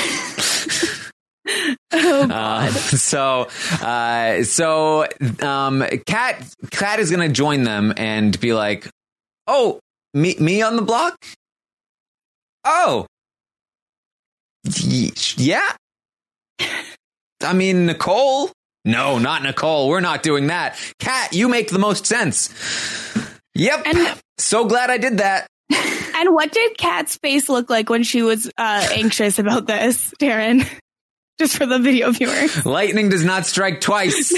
but Kat is going to join them and be like, "Oh, me on the block? Oh, yeah. I mean, Nicole? No, not Nicole. We're not doing that. Kat, you make the most sense." Yep. And so glad I did that. And what did Kat's face look like when she was anxious about this, Darren? Just for the video viewers. Lightning does not strike twice.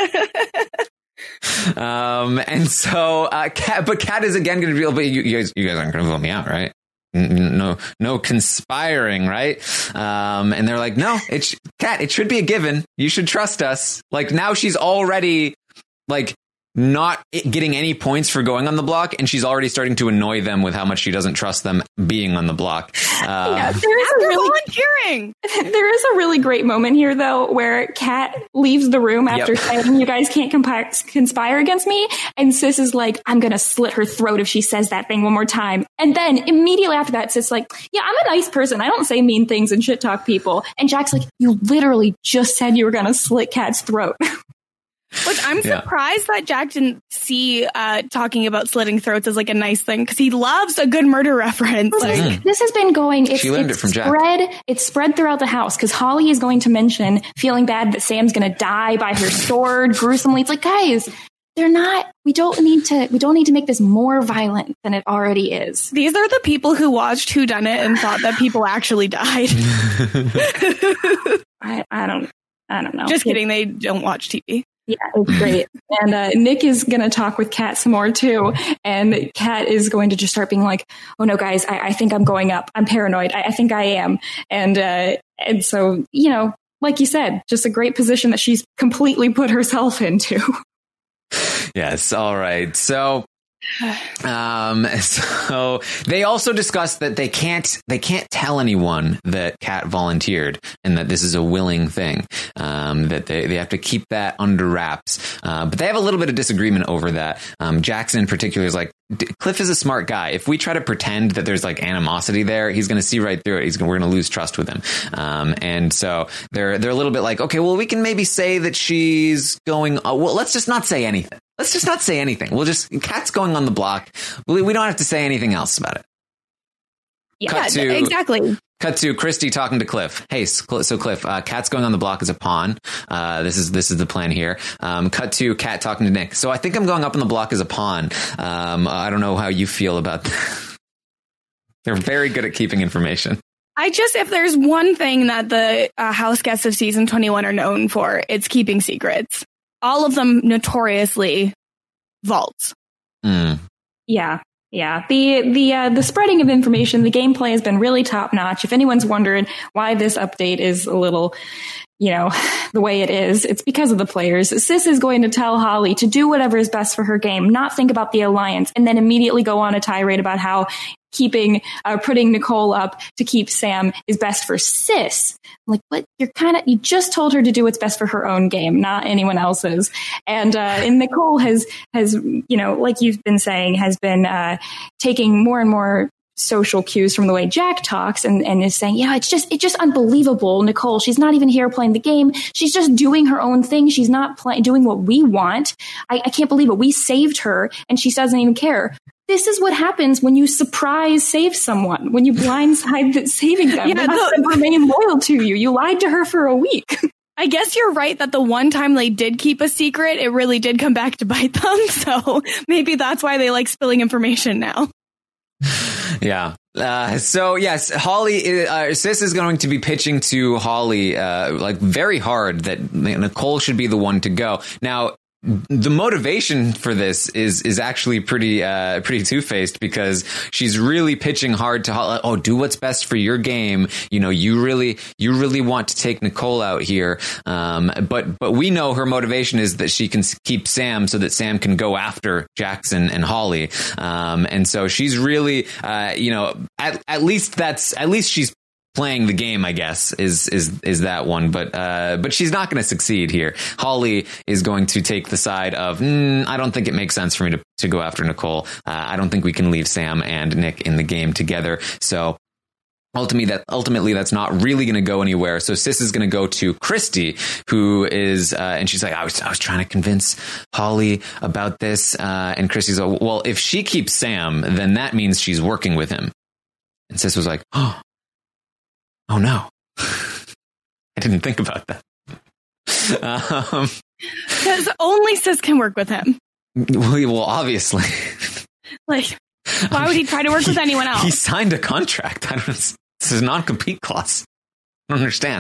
And so Kat is again going to be, but you guys aren't going to vote me out, right? No conspiring, right? And they're like, "No, Kat, it should be a given. You should trust us." Like, now she's already like not getting any points for going on the block, and she's already starting to annoy them with how much she doesn't trust them being on the block. Volunteering. There is a really great moment here, though, where Kat leaves the room after saying, "You guys can't conspire against me," and Sis is like, "I'm gonna slit her throat if she says that thing one more time." And then immediately after that, Sis is like, "Yeah, I'm a nice person. I don't say mean things and shit talk people." And Jack's like, "You literally just said you were gonna slit Kat's throat." Which I'm surprised that Jack didn't see talking about slitting throats as like a nice thing, because he loves a good murder reference. This has been going. She learned it from Jack. It's spread throughout the house, because Holly is going to mention feeling bad that Sam's going to die by her sword gruesomely. It's like, guys, they're not. We don't need to make this more violent than it already is. These are the people who watched Whodunit and thought that people actually died. I don't know. Just kidding. They don't watch TV. Yeah, it's great. And Nick is going to talk with Kat some more, too. And Kat is going to just start being like, "Oh, no, guys, I think I'm going up. I'm paranoid. I think I am." And so, like you said, just a great position that she's completely put herself into. Yes. All right. So they also discussed that they can't tell anyone that Kat volunteered and that this is a willing thing, that they have to keep that under wraps. But they have a little bit of disagreement over that. Jackson in particular is like, Cliff is a smart guy. If we try to pretend that there's like animosity there, he's going to see right through it. We're going to lose trust with him. And so they're a little bit like, okay, well, we can maybe say that she's going, well, let's just not say anything. Let's just not say anything. Kat's going on the block. We don't have to say anything else about it. Yeah, exactly. Cut to Christy talking to Cliff. Hey, so Cliff, Kat's going on the block as a pawn. This is the plan here. Cut to Kat talking to Nick. So I think I'm going up on the block as a pawn. I don't know how you feel about that. They're very good at keeping information. If there's one thing that the house guests of season 21 are known for, it's keeping secrets. All of them notoriously vaults. Yeah. The spreading of information, the gameplay has been really top notch. If anyone's wondering why this update is a little, the way it is, it's because of the players. Sis is going to tell Holly to do whatever is best for her game, not think about the alliance, and then immediately go on a tirade about how putting Nicole up to keep Sam is best for Sis. Like, what? You just told her to do what's best for her own game, not anyone else's. And Nicole has, like you've been saying, has been taking more and more social cues from the way Jack talks and is saying, yeah, it's just unbelievable. Nicole, she's not even here playing the game. She's just doing her own thing. She's not doing what we want. I can't believe it. We saved her and she doesn't even care. This is what happens when you surprise save someone, when you blindside saving them. Yeah, they remain loyal to you. You lied to her for a week. I guess you're right that the one time they did keep a secret, it really did come back to bite them. So maybe that's why they like spilling information now. Yeah. So yes, Holly, Sis is going to be pitching to Holly, like very hard that Nicole should be the one to go. Now, the motivation for this is actually pretty two-faced, because she's really pitching hard to Holly. Oh, do what's best for your game. You know, you really want to take Nicole out here. But we know her motivation is that she can keep Sam so that Sam can go after Jackson and Holly. And so she's really, at least she's playing the game, I guess, is that one, but she's not going to succeed here. Holly is going to take the side of, I don't think it makes sense for me to go after Nicole. I don't think we can leave Sam and Nick in the game together. So ultimately that's not really going to go anywhere. So Sis is going to go to Christy, who is, and she's like, I was trying to convince Holly about this. And Christy's like, well, if she keeps Sam, then that means she's working with him. And Sis was like, oh no, I didn't think about that. Because only Sis can work with him. Well, obviously. Like, why would he try to work with anyone else? He signed a contract. This is a non-compete clause. I don't understand.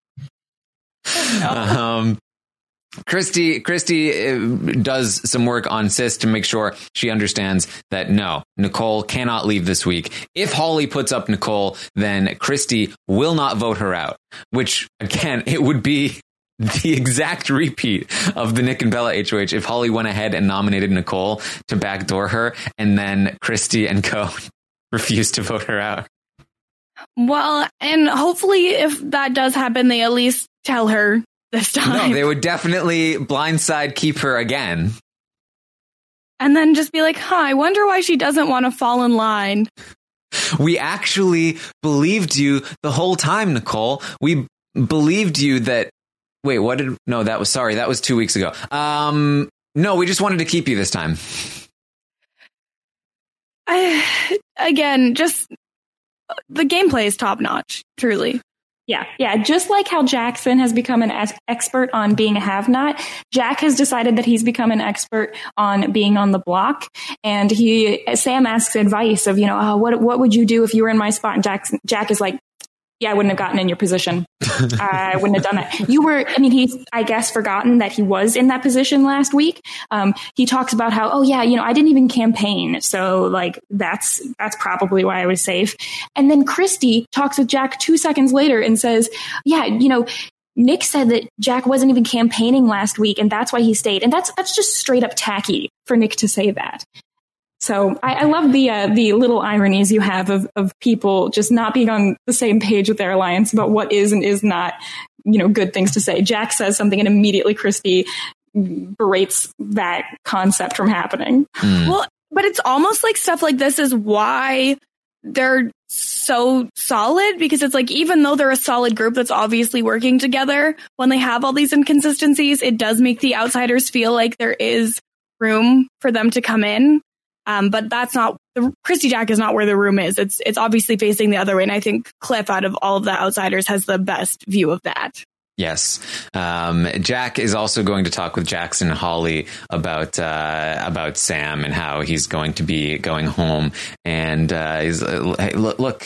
Christy does some work on Sis to make sure she understands that no, Nicole cannot leave this week. If Holly puts up Nicole, then Christy will not vote her out, which again, it would be the exact repeat of the Nick and Bella HOH if Holly went ahead and nominated Nicole to backdoor her, and then Christy and co refused to vote her out. Well, and hopefully if that does happen, they at least tell her this time. No, they would definitely blindside keep her again. And then just be like, I wonder why she doesn't want to fall in line. We actually believed you the whole time, Nicole. We believed you that... Wait, what did... No, that was 2 weeks ago. No, we just wanted to keep you this time. Just... The gameplay is top notch, truly. Yeah. Just like how Jackson has become an expert on being a have-not, Jack has decided that he's become an expert on being on the block. And Sam asks advice of, what would you do if you were in my spot? And Jack is like, yeah, I wouldn't have gotten in your position. I wouldn't have done that. He's, I guess, forgotten that he was in that position last week. He talks about how, I didn't even campaign. So like, that's probably why I was safe. And then Christy talks with Jack 2 seconds later and says, Nick said that Jack wasn't even campaigning last week and that's why he stayed. And that's just straight up tacky for Nick to say that. So I love the little ironies you have of people just not being on the same page with their alliance about what is and is not, good things to say. Jack says something and immediately Christy berates that concept from happening. Well, but it's almost like stuff like this is why they're so solid, because it's like, even though they're a solid group that's obviously working together, when they have all these inconsistencies, it does make the outsiders feel like there is room for them to come in. But that's not, Christy Jack is not where the room is. It's obviously facing the other way. And I think Cliff, out of all of the outsiders, has the best view of that. Yes. Jack is also going to talk with Jackson and Holly about Sam and how he's going to be going home. And he's hey, look,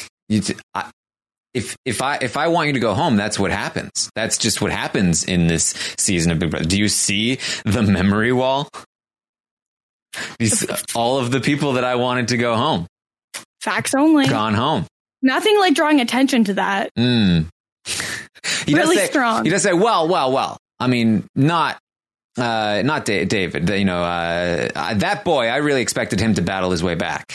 if I want you to go home, that's what happens. That's just what happens in this season of Big Brother. Do you see the memory wall? All of the people that I wanted to go home. Facts only. Gone home. Nothing like drawing attention to that. He really strong. He does say, well. I mean, not David. That boy, I really expected him to battle his way back.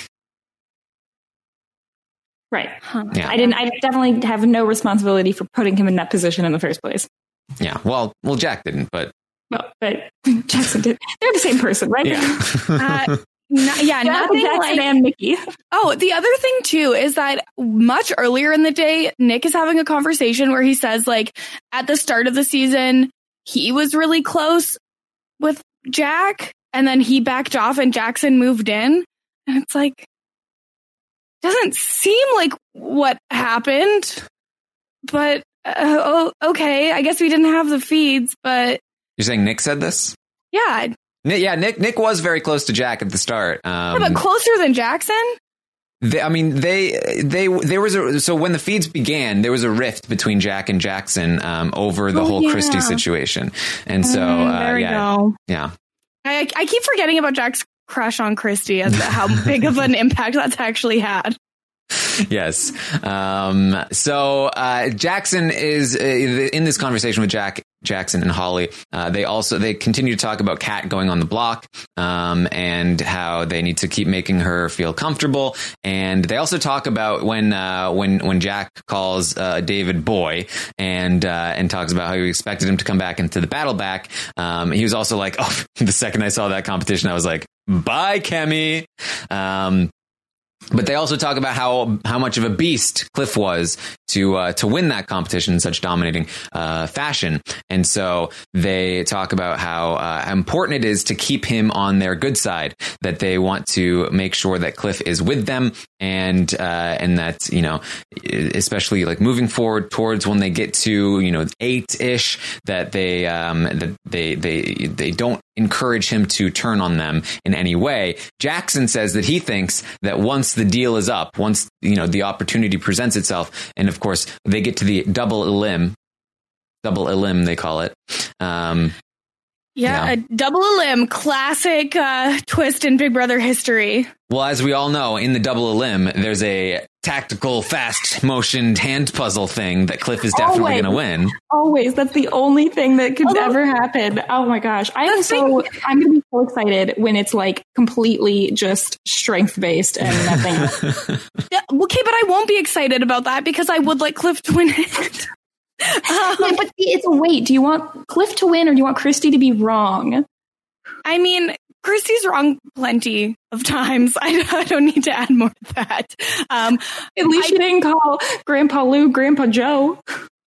Right. Huh. Yeah. I definitely have no responsibility for putting him in that position in the first place. Yeah. Well, Jack didn't, but. Well, but Jackson did. They're the same person, right? Yeah. nothing Jackson like and Nikki. Oh, the other thing too is that much earlier in the day, Nick is having a conversation where he says, like, at the start of the season, he was really close with Jack, and then he backed off and Jackson moved in. And it's like, doesn't seem like what happened, but okay. I guess we didn't have the feeds, but You're saying Nick said this? yeah. Nick was very close to Jack at the start. But closer than Jackson? There was so when the feeds began, there was a rift between Jack and Jackson over the whole Christie situation, and so there we go. Yeah. I keep forgetting about Jack's crush on Christie and how big of an impact that's actually had. Yes. So Jackson is in this conversation with Jackson and Holly. They continue to talk about Kat going on the block, and how they need to keep making her feel comfortable. And they also talk about when Jack calls David boy and talks about how he expected him to come back into the battle back. He was also like, oh, the second I saw that competition, I was like, bye, Kemi. But they also talk about how much of a beast Cliff was to win that competition in such dominating fashion. And so they talk about how important it is to keep him on their good side, that they want to make sure that Cliff is with them, and that, you know, especially like moving forward towards when they get to, you know, 8-ish, that they don't encourage him to turn on them in any way. Jackson says that he thinks that once the deal is up, once, you know, the opportunity presents itself, and of course they get to the double elim, they call it. A double elim, classic twist in Big Brother history. Well, as we all know, in the double elim, there's a tactical, fast motioned hand puzzle thing that Cliff is definitely going to win. Always. That's the only thing that could ever happen. Oh my gosh. I'm going to be so excited when it's like completely just strength based and nothing else. Yeah, okay, but I won't be excited about that because I would like Cliff to win it. But it's a wait. Do you want Cliff to win or do you want Christie to be wrong? I mean, Christie's wrong plenty of times. I don't need to add more to that. At least you didn't call Grandpa Lou Grandpa Joe.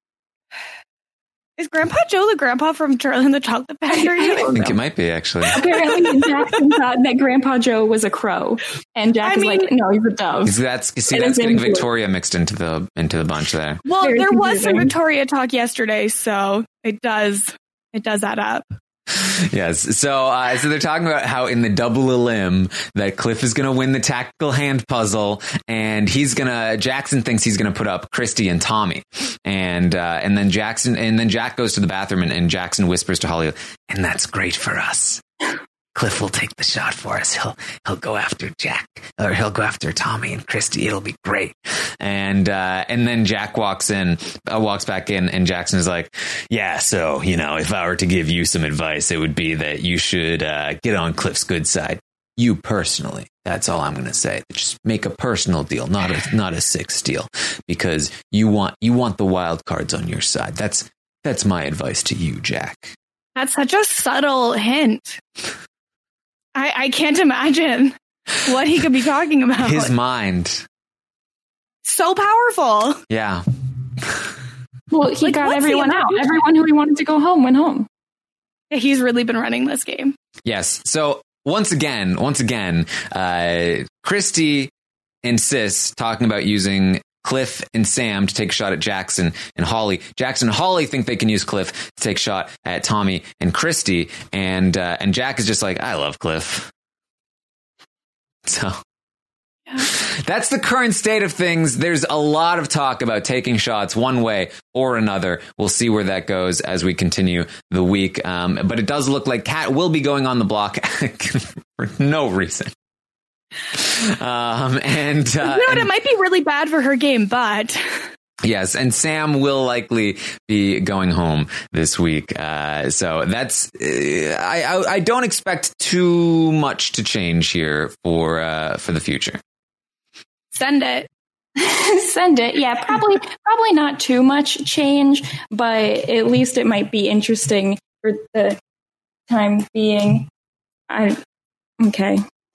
Is Grandpa Joe the grandpa from Charlie and the Chocolate Factory? I think it might be, actually. Apparently, Jackson thought that Grandpa Joe was a crow, and Jack is like, "No, he's a dove." That's getting Victoria mixed into the bunch there. Well, there was some Victoria talk yesterday, so it does add up. Yes. So they're talking about how in the double elim that Cliff is going to win the tactical hand puzzle, and Jackson thinks he's going to put up Christie and Tommy, and then Jack goes to the bathroom, and Jackson whispers to Holly, "And that's great for us. Cliff will take the shot for us. He'll go after Jack, or he'll go after Tommy and Christie. It'll be great." And then Jack walks back in, and Jackson is like, "Yeah, so, you know, if I were to give you some advice, it would be that you should get on Cliff's good side. You personally. That's all I'm going to say. Just make a personal deal, not a six deal, because you want the wild cards on your side. That's my advice to you, Jack." That's such a subtle hint. I can't imagine what he could be talking about. His mind. So powerful. Yeah. Well, he got everyone out. Everyone who he wanted to go home went home. Yeah, he's really been running this game. Yes. So once again, Christie insists, talking about using Cliff and Sam to take a shot at Jackson and Holly. Jackson and Holly think they can use Cliff to take a shot at Tommy and Christie, and Jack is just like, "I love Cliff." So that's the current state of things. There's a lot of talk about taking shots one way or another. We'll see where that goes as we continue the week. But it does look like Kat will be going on the block for no reason. It might be really bad for her game, but yes, and Sam will likely be going home this week. So that's I don't expect too much to change here for the future. Send it. Send it. Yeah, probably not too much change, but at least it might be interesting for the time being. Okay.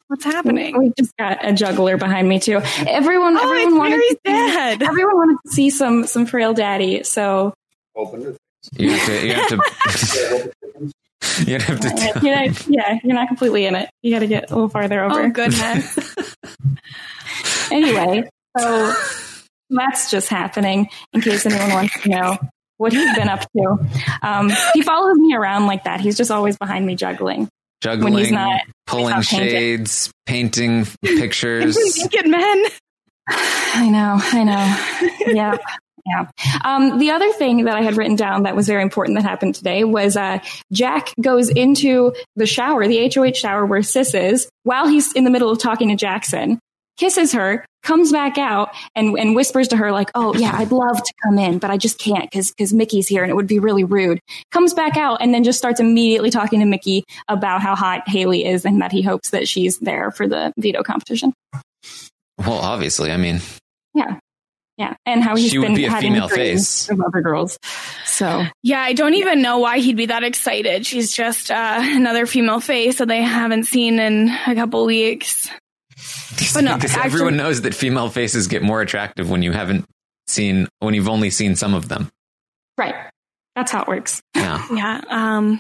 What's happening? We just got a juggler behind me too. Everyone wanted to see some frail daddy. So you have to. You'd have to. You're not completely in it. You got to get a little farther over. Oh goodness. Anyway, so that's just happening. In case anyone wants to know what he's been up to, he follows me around like that. He's just always behind me juggling. When he's not pulling shades, painting pictures. Naked men. I know. Yeah. The other thing that I had written down that was very important that happened today was Jack goes into the shower, the HOH shower where Sis is, while he's in the middle of talking to Jackson, kisses her, comes back out and whispers to her like, oh yeah, I'd love to come in, but I just can't because Mickey's here and it would be really rude. Comes back out and then just starts immediately talking to Mickey about how hot Haley is and that he hopes that she's there for the veto competition. Well, obviously, I mean. Yeah, and how he's been be a having female face of other girls. So yeah, I don't even know why he'd be that excited. She's just another female face that they haven't seen in a couple weeks. But no, because everyone knows that female faces get more attractive when you've only seen some of them. Right, that's how it works. Yeah.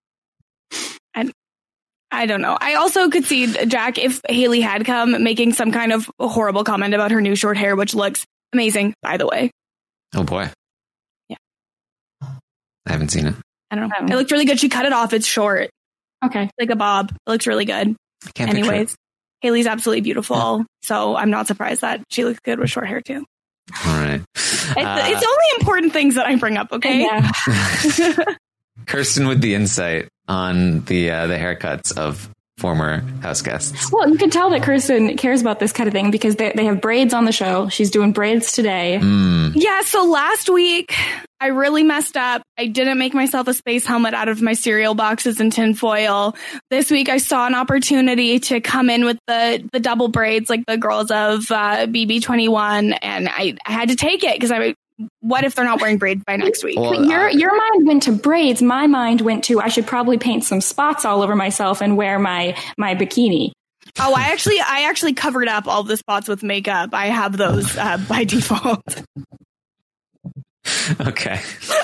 I don't know. I also could see Jack, if Haley had come, making some kind of horrible comment about her new short hair, which looks amazing, by the way. Oh boy. Yeah. I haven't seen it. I don't know. It looked really good. She cut it off. It's short. Okay. Like a bob. It looks really good. Anyways, Haley's absolutely beautiful. So I'm not surprised that she looks good with short hair too. All right. It's only important things that I bring up, okay? Yeah. Kirsten with the insight on the haircuts of former house guests. Well, you can tell that Kirsten cares about this kind of thing because they have braids on the show. She's doing braids today. Yeah, so last week I really messed up. I didn't make myself a space helmet out of my cereal boxes and tinfoil. This week I saw an opportunity to come in with the double braids like the girls of BB21, and I had to take it because what if they're not wearing braids by next week? Well, your mind went to braids. My mind went to I should probably paint some spots all over myself and wear my bikini. Oh, I actually covered up all the spots with makeup. I have those by default. Okay.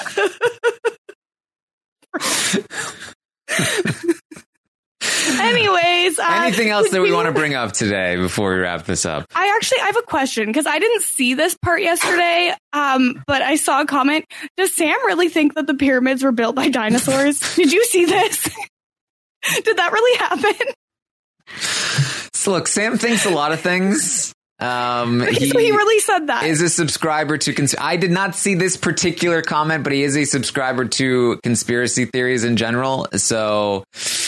Anyways, anything else that we want to bring up today before we wrap this up? I have a question because I didn't see this part yesterday, but I saw a comment. Does Sam really think that the pyramids were built by dinosaurs? Did you see this? Did that really happen? So look, Sam thinks a lot of things. So he really said that. Is a subscriber to I did not see this particular comment, but he is a subscriber to conspiracy theories in general. So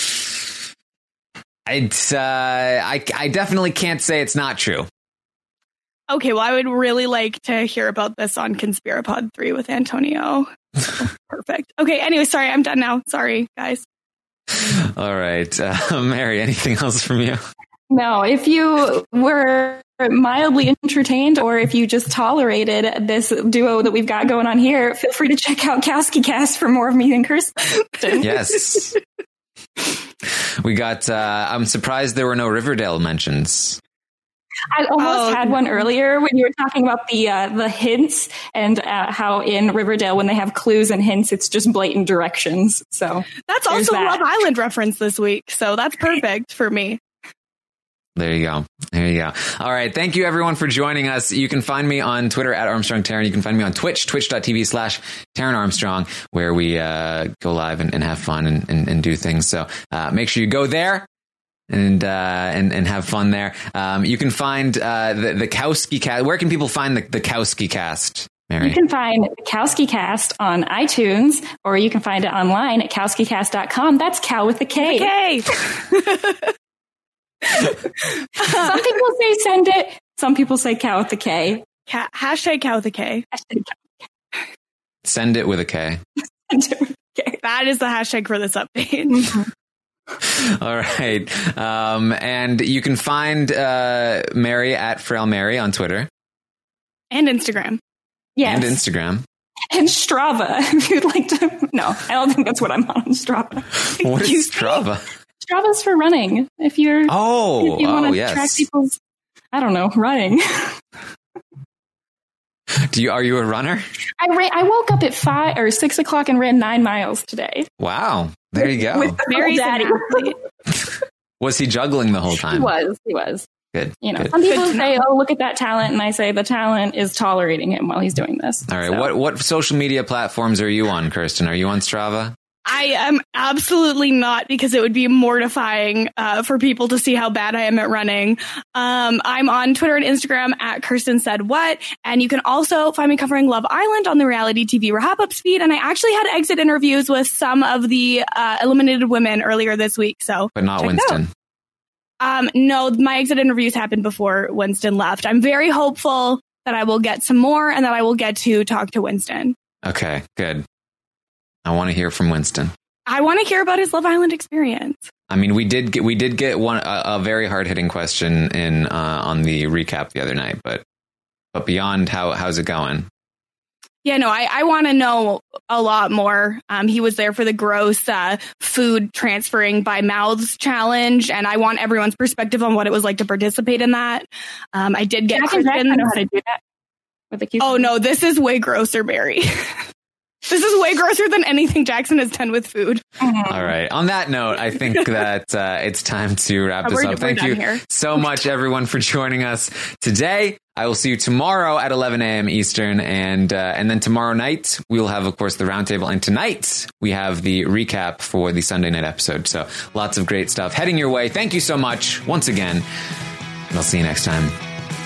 I definitely can't say it's not true. Okay, well, I would really like to hear about this on Conspirapod 3 with Antonio. Perfect. Okay, anyway, sorry, I'm done now. Sorry, guys. All right. Mary, anything else from you? No, if you were mildly entertained or if you just tolerated this duo that we've got going on here, feel free to check out Kowski Cast for more of me and Kirsten. Yes. We got, I'm surprised there were no Riverdale mentions. I almost had one earlier when you were talking about the hints and how in Riverdale, when they have clues and hints, it's just blatant directions. So that's also a Love Island reference this week. So that's perfect for me. There you go. All right. Thank you, everyone, for joining us. You can find me on Twitter at Armstrong Taran. You can find me on Twitch, twitch.tv/Taran Armstrong, where we go live and have fun and do things. So make sure you go there and have fun there. You can find the Kowski Cast. Where can people find the Kowski Cast, Mary? You can find the Kowski Cast on iTunes, or you can find it online at kowskicast.com. That's cow with a K. Some people say send it. Some people say cow with a K. Hashtag cow with a K. Send it with a K. That is the hashtag for this update. All right. And you can find Mary at Frail Mary on Twitter. And Instagram. Yes. And Instagram. And Strava, if you'd like to. No, I don't think that's what I'm on Strava. What is Strava? Strava's for running. If you want to track people's, I don't know, running. Are you a runner? I woke up at 5 or 6 o'clock and ran 9 miles today. Wow. There you go. With Mary Daddy. Was he juggling the whole time? He was. Good. Some people say, "Oh, look at that talent," and I say the talent is tolerating him while he's doing this. All right. So. What social media platforms are you on, Kirsten? Are you on Strava? I am absolutely not, because it would be mortifying for people to see how bad I am at running. I'm on Twitter and Instagram at Kirsten Said What, and you can also find me covering Love Island on the reality TV wrap-up feed. And I actually had exit interviews with some of the eliminated women earlier this week. But not Winston. No, my exit interviews happened before Winston left. I'm very hopeful that I will get some more and that I will get to talk to Winston. Okay, good. I want to hear from Winston. I want to hear about his Love Island experience. I mean, we did get a very hard hitting question in on the recap the other night, but beyond, how's it going? Yeah, no, I want to know a lot more. He was there for the gross food transferring by mouths challenge, and I want everyone's perspective on what it was like to participate in that. I did get Jackson know how to do that with the cucumber. Oh no, this is way grosser, Barry. This is way grosser than anything Jackson has done with food. All right. On that note, I think that it's time to wrap this up. Thank you so much, everyone, for joining us today. I will see you tomorrow at 11 a.m. Eastern. And then tomorrow night, we'll have, of course, the roundtable. And tonight, we have the recap for the Sunday night episode. So lots of great stuff heading your way. Thank you so much once again. And I'll see you next time.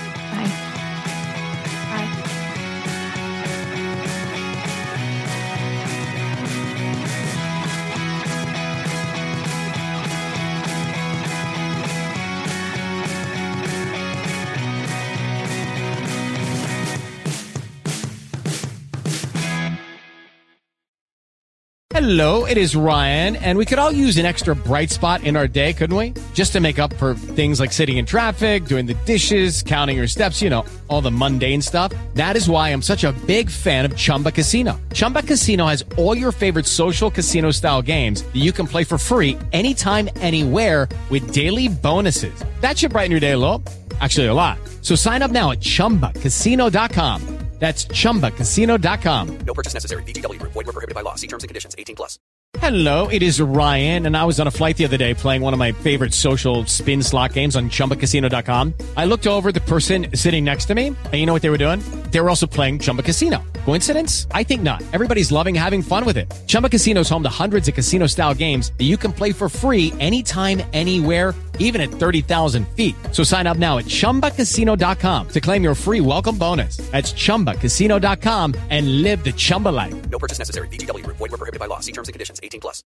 Hello, it is Ryan, and we could all use an extra bright spot in our day, couldn't we? Just to make up for things like sitting in traffic, doing the dishes, counting your steps, all the mundane stuff. That is why I'm such a big fan of Chumba Casino. Chumba Casino has all your favorite social casino-style games that you can play for free anytime, anywhere with daily bonuses. That should brighten your day a little. Actually, a lot. So sign up now at ChumbaCasino.com. That's ChumbaCasino.com. No purchase necessary. VGW Group. Void where prohibited by law. See terms and conditions. 18+. Hello, it is Ryan, and I was on a flight the other day playing one of my favorite social spin slot games on ChumbaCasino.com. I looked over at the person sitting next to me, and you know what they were doing? They were also playing Chumba Casino. Coincidence? I think not. Everybody's loving having fun with it. Chumba Casino is home to hundreds of casino-style games that you can play for free anytime, anywhere, even at 30,000 feet. So sign up now at ChumbaCasino.com to claim your free welcome bonus. That's ChumbaCasino.com and live the Chumba life. No purchase necessary. VGW Group. Void where prohibited by law. See terms and conditions. 18+.